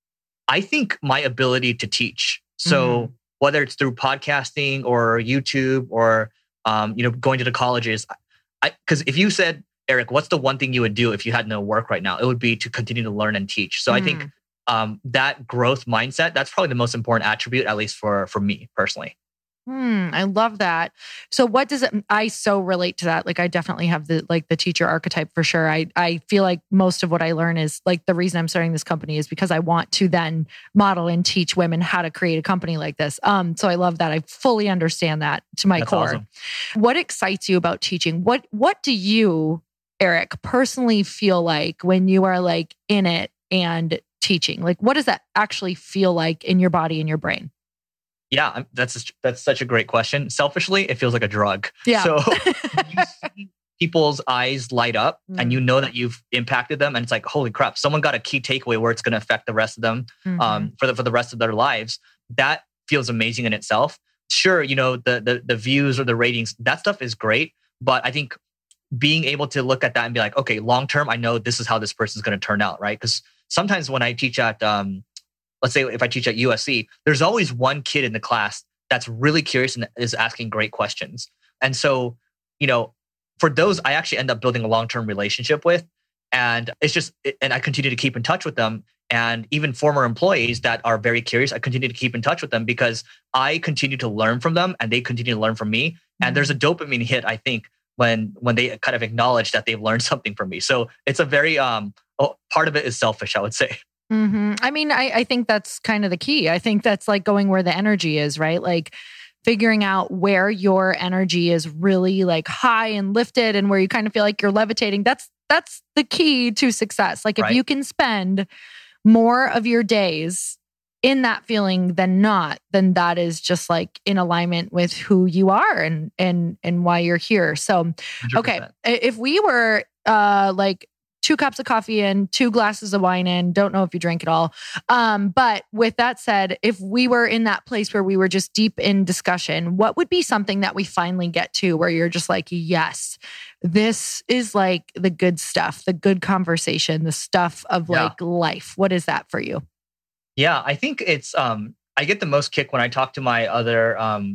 S1: I think my ability to teach. So mm-hmm. whether it's through podcasting or YouTube or, um, you know, going to the colleges, I, cause if you said, Eric, what's the one thing you would do if you had no work right now? It would be to continue to learn and teach. So mm-hmm. I think um, that growth mindset, that's probably the most important attribute, at least for, for me personally.
S2: Hmm, I love that. So what does it, I so relate to that. Like I definitely have the, like the teacher archetype for sure. I, I feel like most of what I learn is like the reason I'm starting this company is because I want to then model and teach women how to create a company like this. Um, so I love that. I fully understand that to my
S1: That's
S2: core.
S1: Awesome.
S2: What excites you about teaching? What, what do you, Eric, personally feel like when you are like in it and teaching? Like, what does that actually feel like in your body and your brain?
S1: Yeah, that's that's such a great question. Selfishly, it feels like a drug.
S2: Yeah.
S1: So you see people's eyes light up mm. and you know that you've impacted them. And it's like, holy crap, someone got a key takeaway where it's going to affect the rest of them mm-hmm. um, for, the, for the rest of their lives. That feels amazing in itself. Sure, you know, the, the the views or the ratings, that stuff is great. But I think being able to look at that and be like, okay, long term, I know this is how this person's going to turn out, right? Because sometimes when I teach at... Um, let's say if I teach at U S C, there's always one kid in the class that's really curious and is asking great questions. And so, you know, for those, I actually end up building a long-term relationship with. And it's just, and I continue to keep in touch with them. And even former employees that are very curious, I continue to keep in touch with them because I continue to learn from them and they continue to learn from me. Mm-hmm. And there's a dopamine hit, I think, when when they kind of acknowledge that they've learned something from me. So it's a very, um, oh, part of it is selfish, I would say.
S2: Mm-hmm. I mean, I, I think that's kind of the key. I think that's like going where the energy is, right? Like figuring out where your energy is really like high and lifted and where you kind of feel like you're levitating. That's, that's the key to success. Like if
S1: right.
S2: you can spend more of your days in that feeling than not, then that is just like in alignment with who you are and, and, and why you're here. So, one hundred percent. Okay. If we were uh, like, two cups of coffee in, two glasses of wine in, don't know if you drink it all. Um, but with that said, if we were in that place where we were just deep in discussion, what would be something that we finally get to where you're just like, yes, this is like the good stuff, the good conversation, the stuff of yeah. like life. What is that for you?
S1: Yeah, I think it's, um, I get the most kick when I talk to my other, um,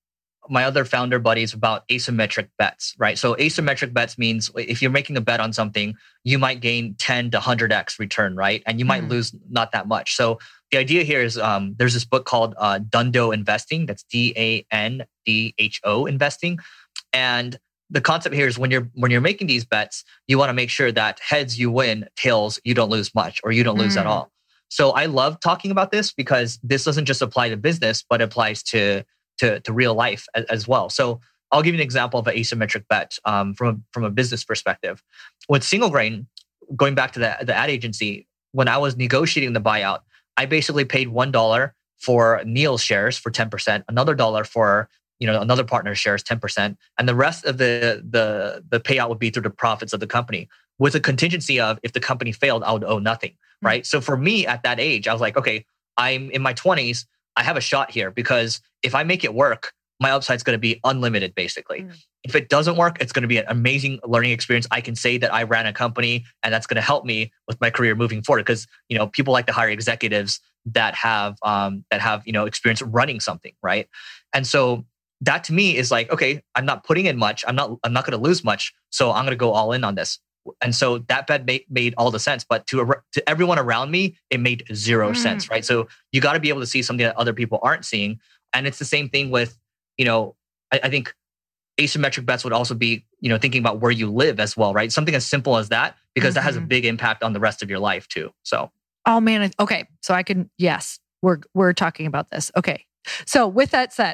S1: my other founder buddies about asymmetric bets, right? So asymmetric bets means if you're making a bet on something, you might gain ten to one hundred x return, right? And you might mm. lose not that much. So the idea here is um, there's this book called uh, Dundo Investing. That's D A N D H O Investing. And the concept here is when you're when you're making these bets, you want to make sure that heads you win, tails you don't lose much or you don't lose mm. at all. So I love talking about this because this doesn't just apply to business, but applies to To, to real life as, as well. So I'll give you an example of an asymmetric bet um, from, a, from a business perspective. With Single Grain, going back to the, the ad agency, when I was negotiating the buyout, I basically paid one dollar for Neil's shares for ten percent, another dollar for you know another partner's shares, ten percent, and the rest of the, the, the payout would be through the profits of the company with a contingency of if the company failed, I would owe nothing, mm-hmm. right? So for me at that age, I was like, okay, I'm in my twenties, I have a shot here because if I make it work, my upside is going to be unlimited, basically. Mm. If it doesn't work, it's going to be an amazing learning experience. I can say that I ran a company and that's going to help me with my career moving forward because, you know, people like to hire executives that have, um, that have, you know, experience running something, right? And so that to me is like, okay, I'm not putting in much. I'm not, I'm not going to lose much. So I'm going to go all in on this. And so that bet made, made all the sense, but to to everyone around me, it made zero mm. sense, right? So you got to be able to see something that other people aren't seeing. And it's the same thing with, you know, I, I think asymmetric bets would also be, you know, thinking about where you live as well, right? Something as simple as that, because mm-hmm. that has a big impact on the rest of your life too. So,
S2: oh man, okay, so I can yes, we're we're talking about this. Okay, So with that said,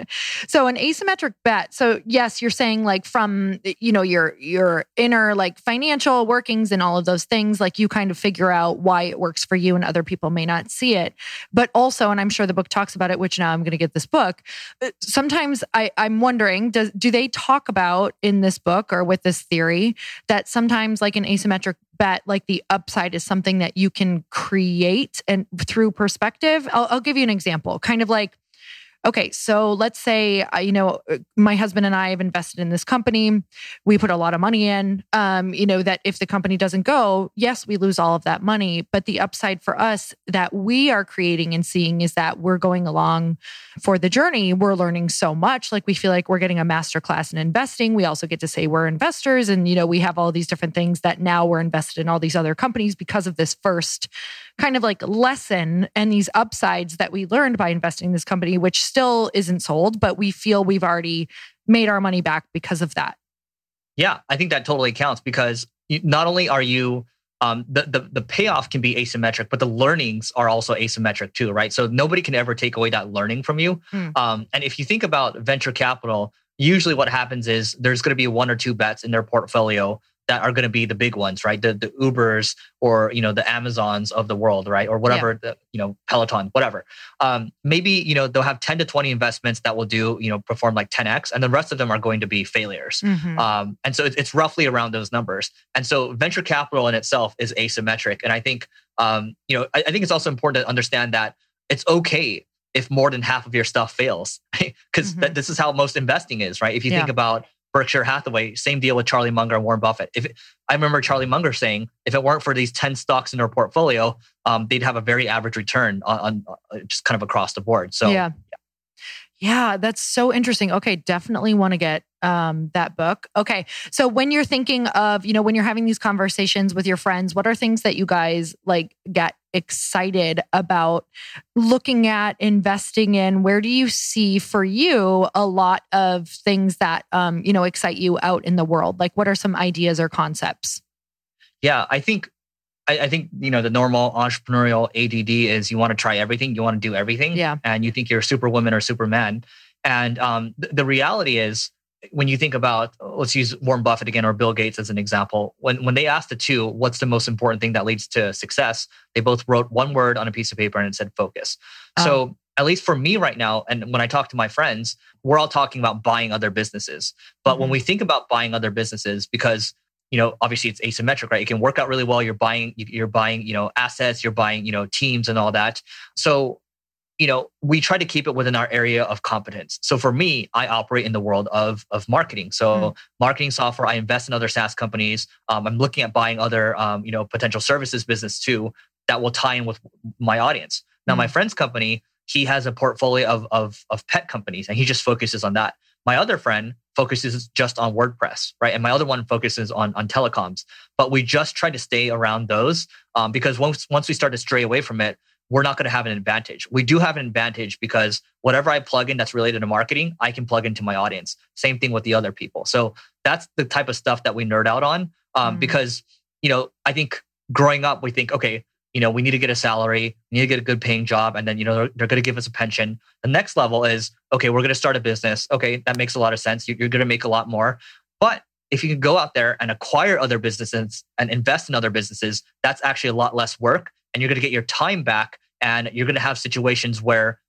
S2: so an asymmetric bet. So yes, you're saying like from, you know, your, your inner like financial workings and all of those things, like you kind of figure out why it works for you and other people may not see it. But also, and I'm sure the book talks about it, which now I'm going to get this book. Sometimes I, I'm wondering, does, do they talk about in this book or with this theory that sometimes like an asymmetric bet, like the upside is something that you can create and through perspective? I'll, I'll give you an example, kind of like, okay, so let's say, you know, my husband and I have invested in this company. We put a lot of money in, um, you know, that if the company doesn't go, yes, we lose all of that money. But the upside for us that we are creating and seeing is that we're going along for the journey. We're learning so much. Like we feel like we're getting a masterclass in investing. We also get to say we're investors. And, you know, we have all these different things that now we're invested in all these other companies because of this first kind of like lesson and these upsides that we learned by investing in this company, which still isn't sold, but we feel we've already made our money back because of that.
S1: Yeah, I think that totally counts because you, not only are you, um, the, the the payoff can be asymmetric, but the learnings are also asymmetric too, right? So nobody can ever take away that learning from you. Mm. Um, and if you think about venture capital, usually what happens is there's going to be one or two bets in their portfolio that are going to be the big ones, right? The the Ubers or, you know, the Amazons of the world, right? Or whatever, yeah. the, you know, Peloton, whatever. Um, maybe, you know, they'll have ten to twenty investments that will do, you know, perform like ten X, and the rest of them are going to be failures. Mm-hmm. Um, and so it's, it's roughly around those numbers. And so venture capital in itself is asymmetric. And I think, um, you know, I, I think it's also important to understand that it's okay if more than half of your stuff fails, right? Because mm-hmm. th- this is how most investing is, right? If you yeah. think about Berkshire Hathaway, same deal with Charlie Munger and Warren Buffett. If it, I remember Charlie Munger saying, if it weren't for these ten stocks in their portfolio, um, they'd have a very average return on, on uh, just kind of across the board. So
S2: yeah. yeah. Yeah, that's so interesting. Okay, definitely want to get um, that book. Okay, so when you're thinking of, you know, when you're having these conversations with your friends, what are things that you guys like get excited about looking at, investing in? Where do you see for you a lot of things that, um, you know, excite you out in the world? Like what are some ideas or concepts?
S1: Yeah, I think I think, you know, the normal entrepreneurial A D D is you want to try everything. You want to do everything.
S2: Yeah.
S1: And you think you're a superwoman or superman. And um, th- the reality is when you think about, let's use Warren Buffett again, or Bill Gates as an example. When, when they asked the two, what's the most important thing that leads to success? They both wrote one word on a piece of paper and it said focus. Oh. So at least for me right now, and when I talk to my friends, we're all talking about buying other businesses. But mm-hmm. when we think about buying other businesses, because you know, obviously it's asymmetric, right? It can work out really well. You're buying, you're buying, you know, assets, you're buying, you know, teams and all that. So, you know, we try to keep it within our area of competence. So for me, I operate in the world of of marketing. So mm. marketing software, I invest in other SaaS companies. Um, I'm looking at buying other, um, you know, potential services business too that will tie in with my audience. Now, mm. my friend's company, he has a portfolio of of of pet companies, and he just focuses on that. My other friend focuses just on WordPress, right? And my other one focuses on, on telecoms. But we just try to stay around those um, because once once we start to stray away from it, we're not going to have an advantage. We do have an advantage because whatever I plug in that's related to marketing, I can plug into my audience. Same thing with the other people. So that's the type of stuff that we nerd out on um, mm. because, you know, I think growing up, we think, okay, you know, we need to get a salary, we need to get a good paying job, and then, you know, they're, they're going to give us a pension. The next level is, okay, we're going to start a business. Okay, that makes a lot of sense. You're, you're going to make a lot more. But if you can go out there and acquire other businesses and invest in other businesses, that's actually a lot less work, and you're going to get your time back, and you're going to have situations where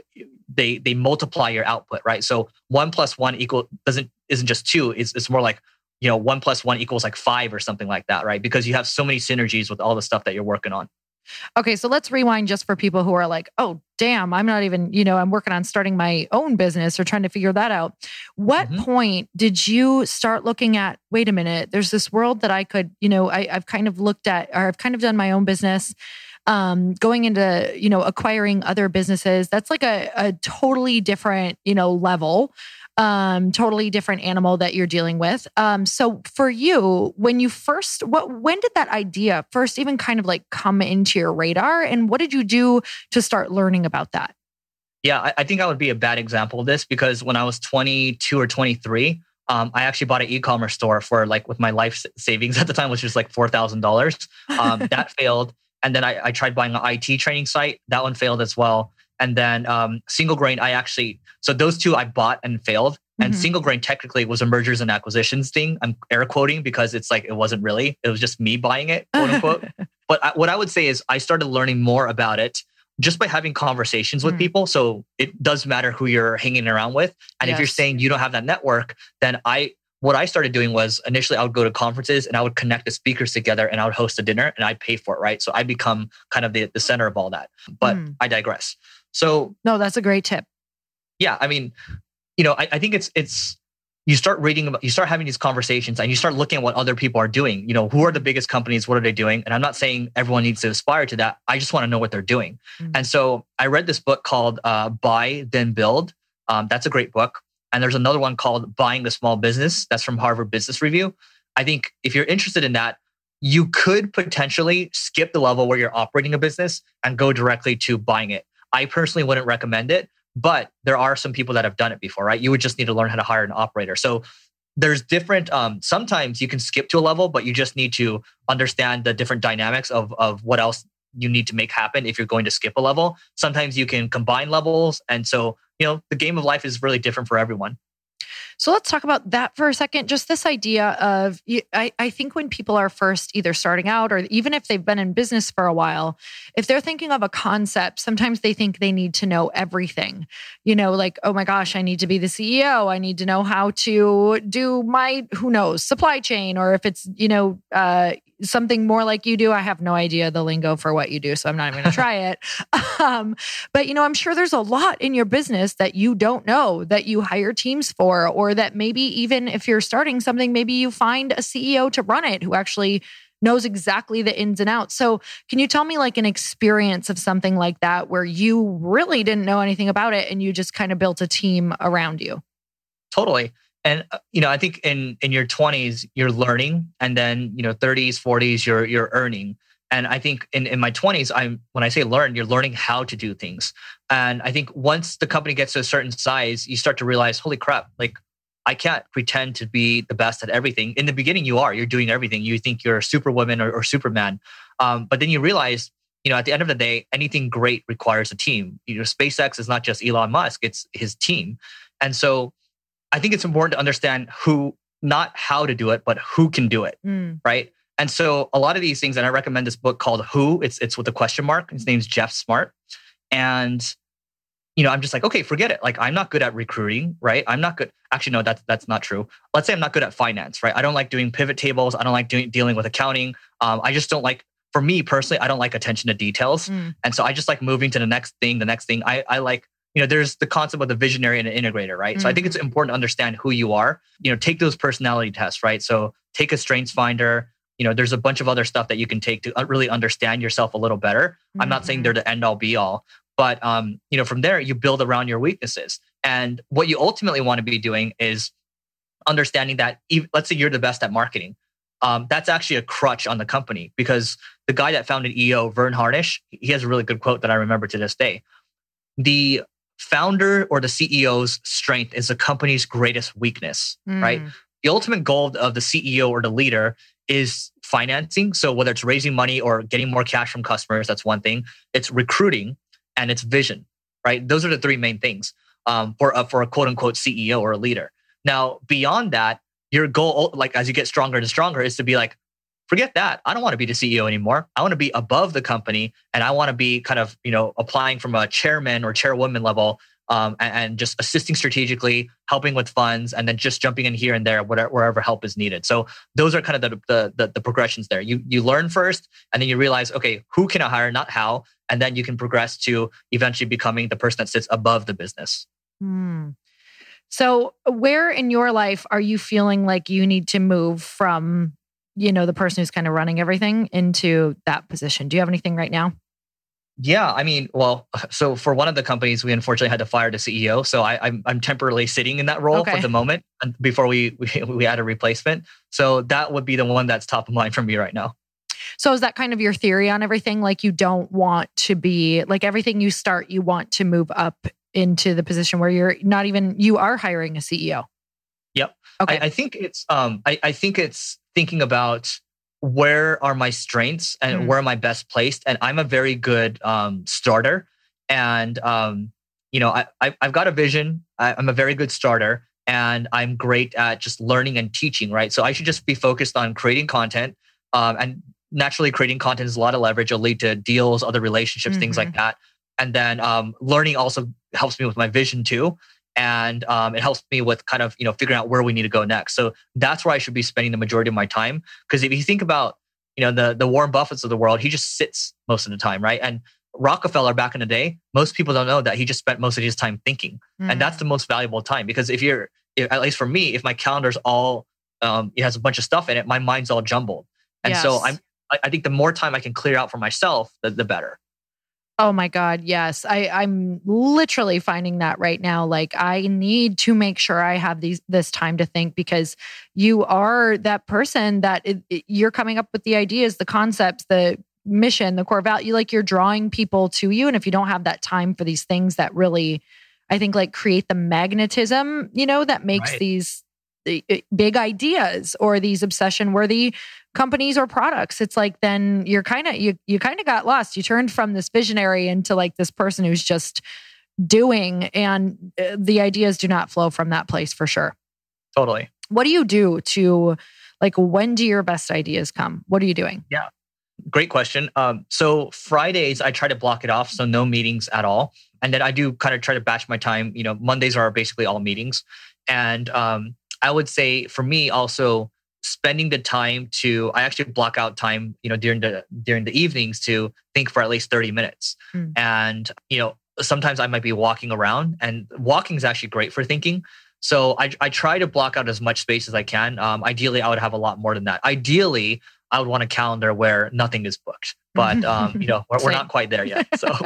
S1: they they multiply your output, right? So one plus one equal doesn't isn't just two. It's it's more like, you know, one plus one equals like five or something like that, right? Because you have so many synergies with all the stuff that you're working on.
S2: Okay, so let's rewind just for people who are like, oh, damn, I'm not even, you know, I'm working on starting my own business or trying to figure that out. What mm-hmm. point did you start looking at, wait a minute, there's this world that I could, you know, I, I've kind of looked at, or I've kind of done my own business. Um, going into, you know, acquiring other businesses, that's like a, a totally different, you know, level. Um, totally different animal that you're dealing with. Um, so for you, when you first, what, when did that idea first even kind of like come into your radar, and what did you do to start learning about that?
S1: Yeah, I, I think I would be a bad example of this because when I was twenty-two or twenty-three, um, I actually bought an e-commerce store for like with my life savings at the time, which was like four thousand dollars. Um, that failed. And then I, I tried buying an I T training site. That one failed as well. And then um, Single Grain, I actually, so those two I bought and failed. And mm-hmm. Single Grain technically was a mergers and acquisitions thing. I'm air quoting because it's like, it wasn't really, it was just me buying it, quote unquote. But I, what I would say is I started learning more about it just by having conversations with mm. people. So it does matter who you're hanging around with. And yes. if you're saying you don't have that network, then I, what I started doing was initially I would go to conferences and I would connect the speakers together and I would host a dinner and I'd pay for it, right? So I become kind of the, the center of all that. But mm. I digress. So
S2: no, that's a great tip.
S1: Yeah, I mean, you know, I, I think it's it's you start reading about, you start having these conversations and you start looking at what other people are doing. You know, who are the biggest companies? What are they doing? And I'm not saying everyone needs to aspire to that. I just want to know what they're doing. Mm. And so I read this book called uh, Buy, Then Build. Um, that's a great book. And there's another one called Buying the Small Business. That's from Harvard Business Review. I think if you're interested in that, you could potentially skip the level where you're operating a business and go directly to buying it. I personally wouldn't recommend it, but there are some people that have done it before, right? You would just need to learn how to hire an operator. So there's different, um, sometimes you can skip to a level, but you just need to understand the different dynamics of, of what else you need to make happen if you're going to skip a level. Sometimes you can combine levels. And so, you know, the game of life is really different for everyone.
S2: So let's talk about that for a second. Just this idea of, I, I think when people are first either starting out or even if they've been in business for a while, if they're thinking of a concept, sometimes they think they need to know everything. You know, like, oh my gosh, I need to be the C E O. I need to know how to do my, who knows, supply chain. Or if it's, you know, uh, something more like you do. I have no idea the lingo for what you do, so I'm not even going to try it. Um, but, you know, I'm sure there's a lot in your business that you don't know that you hire teams for, or that maybe even if you're starting something, maybe you find a C E O to run it who actually knows exactly the ins and outs. So can you tell me like an experience of something like that where you really didn't know anything about it and you just kind of built a team around you?
S1: Totally. And, you know, I think in, in your twenties, you're learning, and then, you know, thirties, forties, you're, you're earning. And I think in, in my twenties, I'm, when I say learn, you're learning how to do things. And I think once the company gets to a certain size, you start to realize, holy crap, like I can't pretend to be the best at everything. In the beginning, you are, you're doing everything. You think you're a superwoman or, or Superman. Um, but then you realize, you know, at the end of the day, anything great requires a team. You know, SpaceX is not just Elon Musk, it's his team. And so I think it's important to understand who, not how to do it, but who can do it, mm. right? And so a lot of these things, and I recommend this book called Who, it's it's with a question mark. His name's Jeff Smart. And, you know, I'm just like, okay, forget it. Like, I'm not good at recruiting, right? I'm not good. Actually, no, that's, that's not true. Let's say I'm not good at finance, right? I don't like doing pivot tables. I don't like doing dealing with accounting. Um, I just don't like, for me personally, I don't like attention to details. Mm. And so I just like moving to the next thing, the next thing. I, I like, you know, there's the concept of the visionary and an integrator, right? Mm-hmm. So I think it's important to understand who you are. You know, take those personality tests, right? So take a strengths finder. You know, there's a bunch of other stuff that you can take to really understand yourself a little better. Mm-hmm. I'm not saying they're the end all be all, but um, you know, from there you build around your weaknesses. And what you ultimately want to be doing is understanding that, even, let's say you're the best at marketing. Um, that's actually a crutch on the company, because the guy that founded E O, Vern Harnish, he has a really good quote that I remember to this day. The founder or the C E O's strength is the company's greatest weakness, mm. right? The ultimate goal of the C E O or the leader is financing. So whether it's raising money or getting more cash from customers, that's one thing. It's recruiting and it's vision, right? Those are the three main things um, for, a, for a quote unquote C E O or a leader. Now, beyond that, your goal, like as you get stronger and stronger, is to be like, forget that. I don't want to be the C E O anymore. I want to be above the company, and I want to be kind of, you know, applying from a chairman or chairwoman level, um, and, and just assisting strategically, helping with funds, and then just jumping in here and there, whatever, wherever help is needed. So those are kind of the, the the the progressions there. You you learn first, and then you realize, okay, who can I hire, not how, and then you can progress to eventually becoming the person that sits above the business.
S2: Hmm. So where in your life are you feeling like you need to move from, you know, the person who's kind of running everything into that position? Do you have anything right now?
S1: Yeah, I mean, well, so for one of the companies, we unfortunately had to fire the C E O. So I, I'm I'm temporarily sitting in that role okay. for the moment before we, we we had a replacement. So that would be the one that's top of mind for me right now.
S2: So is that kind of your theory on everything? Like you don't want to be, like everything you start, you want to move up into the position where you're not even, you are hiring a C E O.
S1: Yep. Okay. I, I think it's um I, I think it's thinking about where are my strengths and mm. where am I best placed? And I'm a very good um, starter. And, um, you know, I, I, I've got a vision. I, I'm a very good starter and I'm great at just learning and teaching, right? So I should just be focused on creating content. Um, and naturally creating content is a lot of leverage. It'll lead to deals, other relationships, mm-hmm. things like that. And then um, learning also helps me with my vision too. And um, it helps me with kind of, you know, figuring out where we need to go next. So that's where I should be spending the majority of my time. Because if you think about, you know, the, the Warren Buffetts of the world, he just sits most of the time, right? And Rockefeller back in the day, most people don't know that he just spent most of his time thinking. Mm. And that's the most valuable time. Because if you're, if, at least for me, if my calendar's all, um, it has a bunch of stuff in it, my mind's all jumbled. And yes. so I'm, I think the more time I can clear out for myself, the, the better.
S2: Oh my God. Yes. I, I'm literally finding that right now. Like I need to make sure I have these, this time to think, because you are that person that it, it, you're coming up with the ideas, the concepts, the mission, the core value, like you're drawing people to you. And if you don't have that time for these things that really, I think like create the magnetism, you know, that makes right. these big ideas or these obsession worthy companies or products, it's like, then you're kind of, you, you kind of got lost. You turned from this visionary into like this person who's just doing, and the ideas do not flow from that place for sure.
S1: Totally.
S2: What do you do to like, when do your best ideas come? What are you doing?
S1: Yeah. Great question. Um, so Fridays, I try to block it off. So no meetings at all. And then I do kind of try to batch my time. You know, Mondays are basically all meetings. And, um, I would say for me also spending the time to, I actually block out time, you know, during the, during the evenings to think for at least thirty minutes. Mm. And, you know, sometimes I might be walking around, and walking is actually great for thinking. So I, I try to block out as much space as I can. Um, ideally, I would have a lot more than that. Ideally, I would want a calendar where nothing is booked, but, um, you know, we're, we're not quite there yet. So.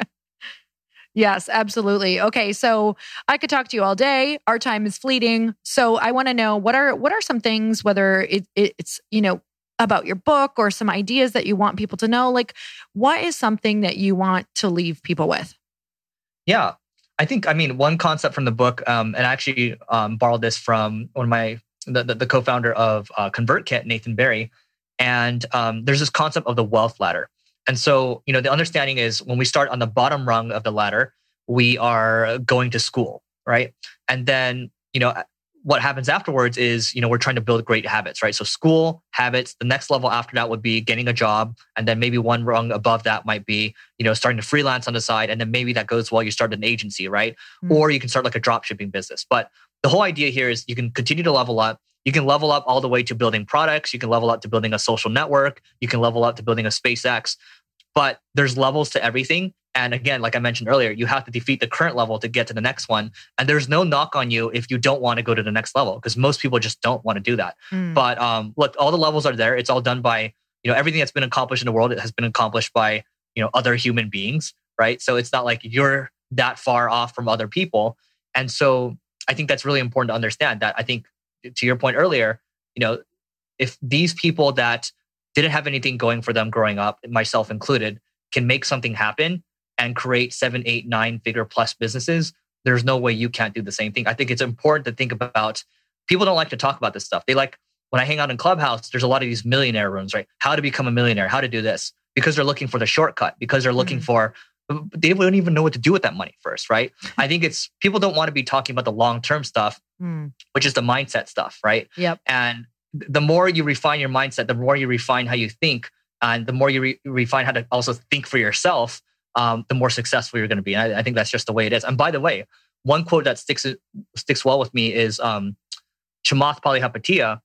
S2: Yes, absolutely. Okay, so I could talk to you all day. Our time is fleeting. So I want to know what are what are some things, whether it, it, it's, you know, about your book or some ideas that you want people to know. Like, what is something that you want to leave people with?
S1: Yeah, I think, I mean, one concept from the book, um, and I actually um, borrowed this from one of my, the, the, the co-founder of uh, ConvertKit, Nathan Barry. And um, there's this concept of the wealth ladder. And so, you know, the understanding is when we start on the bottom rung of the ladder, we are going to school, right? And then, you know, what happens afterwards is, you know, we're trying to build great habits, right? So school, habits, the next level after that would be getting a job. And then maybe one rung above that might be, you know, starting to freelance on the side. And then maybe that goes while you start an agency, right? Mm-hmm. Or you can start like a drop shipping business. But the whole idea here is you can continue to level up. You can level up all the way to building products. You can level up to building a social network. You can level up to building a SpaceX. But there's levels to everything. And again, like I mentioned earlier, you have to defeat the current level to get to the next one. And there's no knock on you if you don't want to go to the next level, because most people just don't want to do that. Mm. But um, look, all the levels are there. It's all done by, you know, everything that's been accomplished in the world, it has been accomplished by, you know, other human beings, right? So it's not like you're that far off from other people. And so I think that's really important to understand that. I think to your point earlier, you know, if these people that didn't have anything going for them growing up, myself included, can make something happen and create seven, eight, nine figure plus businesses, there's no way you can't do the same thing. I think it's important to think about, people don't like to talk about this stuff. They like, when I hang out in Clubhouse, there's a lot of these millionaire rooms, right? How to become a millionaire, how to do this, because they're looking for the shortcut, because they're looking mm. for, they don't even know what to do with that money first, right? I think it's, people don't want to be talking about the long-term stuff, mm. which is the mindset stuff, right?
S2: Yep.
S1: And the more you refine your mindset, the more you refine how you think, and the more you re- refine how to also think for yourself, um, the more successful you're going to be. And I, I think that's just the way it is. And by the way, one quote that sticks sticks well with me is um, Chamath Palihapitiya.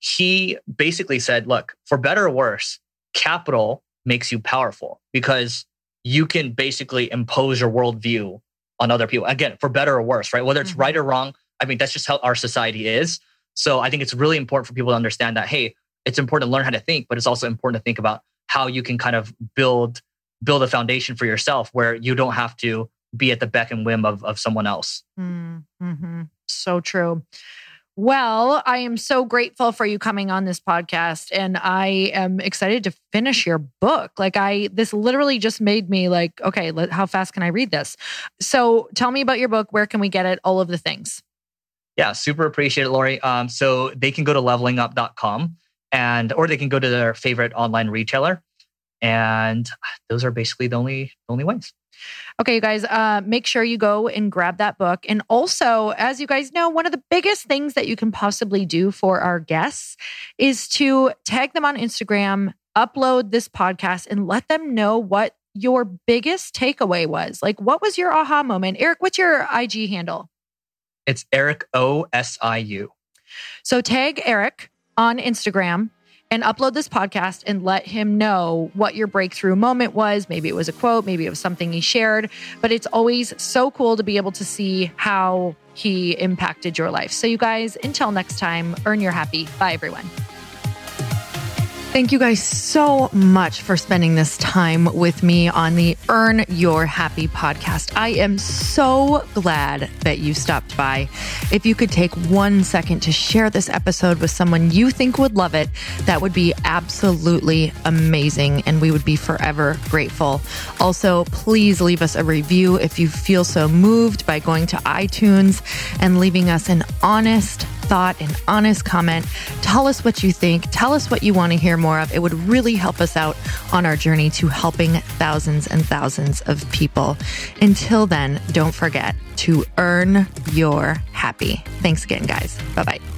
S1: He basically said, look, for better or worse, capital makes you powerful because you can basically impose your worldview on other people. Again, for better or worse, right? Whether it's mm-hmm. right or wrong, I mean, that's just how our society is. So I think it's really important for people to understand that, hey, it's important to learn how to think, but it's also important to think about how you can kind of build build a foundation for yourself where you don't have to be at the beck and whim of, of someone else.
S2: Mm-hmm. So true. Well, I am so grateful for you coming on this podcast, and I am excited to finish your book. Like I, this literally just made me like, okay, let, how fast can I read this? So tell me about your book. Where can we get it? All of the things.
S1: Yeah, super appreciate it, Lori. Um, so they can go to leveling up dot com and, or they can go to their favorite online retailer. And those are basically the only, the only ways.
S2: Okay, you guys, uh, make sure you go and grab that book. And also, as you guys know, one of the biggest things that you can possibly do for our guests is to tag them on Instagram, upload this podcast, and let them know what your biggest takeaway was. Like, what was your aha moment? Eric, what's your I G handle?
S1: It's Eric O S I U.
S2: So tag Eric on Instagram and upload this podcast and let him know what your breakthrough moment was. Maybe it was a quote, maybe it was something he shared, but it's always so cool to be able to see how he impacted your life. So you guys, until next time, earn your happy. Bye, everyone. Thank you guys so much for spending this time with me on the Earn Your Happy podcast. I am so glad that you stopped by. If you could take one second to share this episode with someone you think would love it, that would be absolutely amazing, and we would be forever grateful. Also, please leave us a review if you feel so moved by going to iTunes and leaving us an honest thought, an honest comment. Tell us what you think. Tell us what you want to hear more of. It would really help us out on our journey to helping thousands and thousands of people. Until then, don't forget to earn your happy. Thanks again, guys. Bye-bye.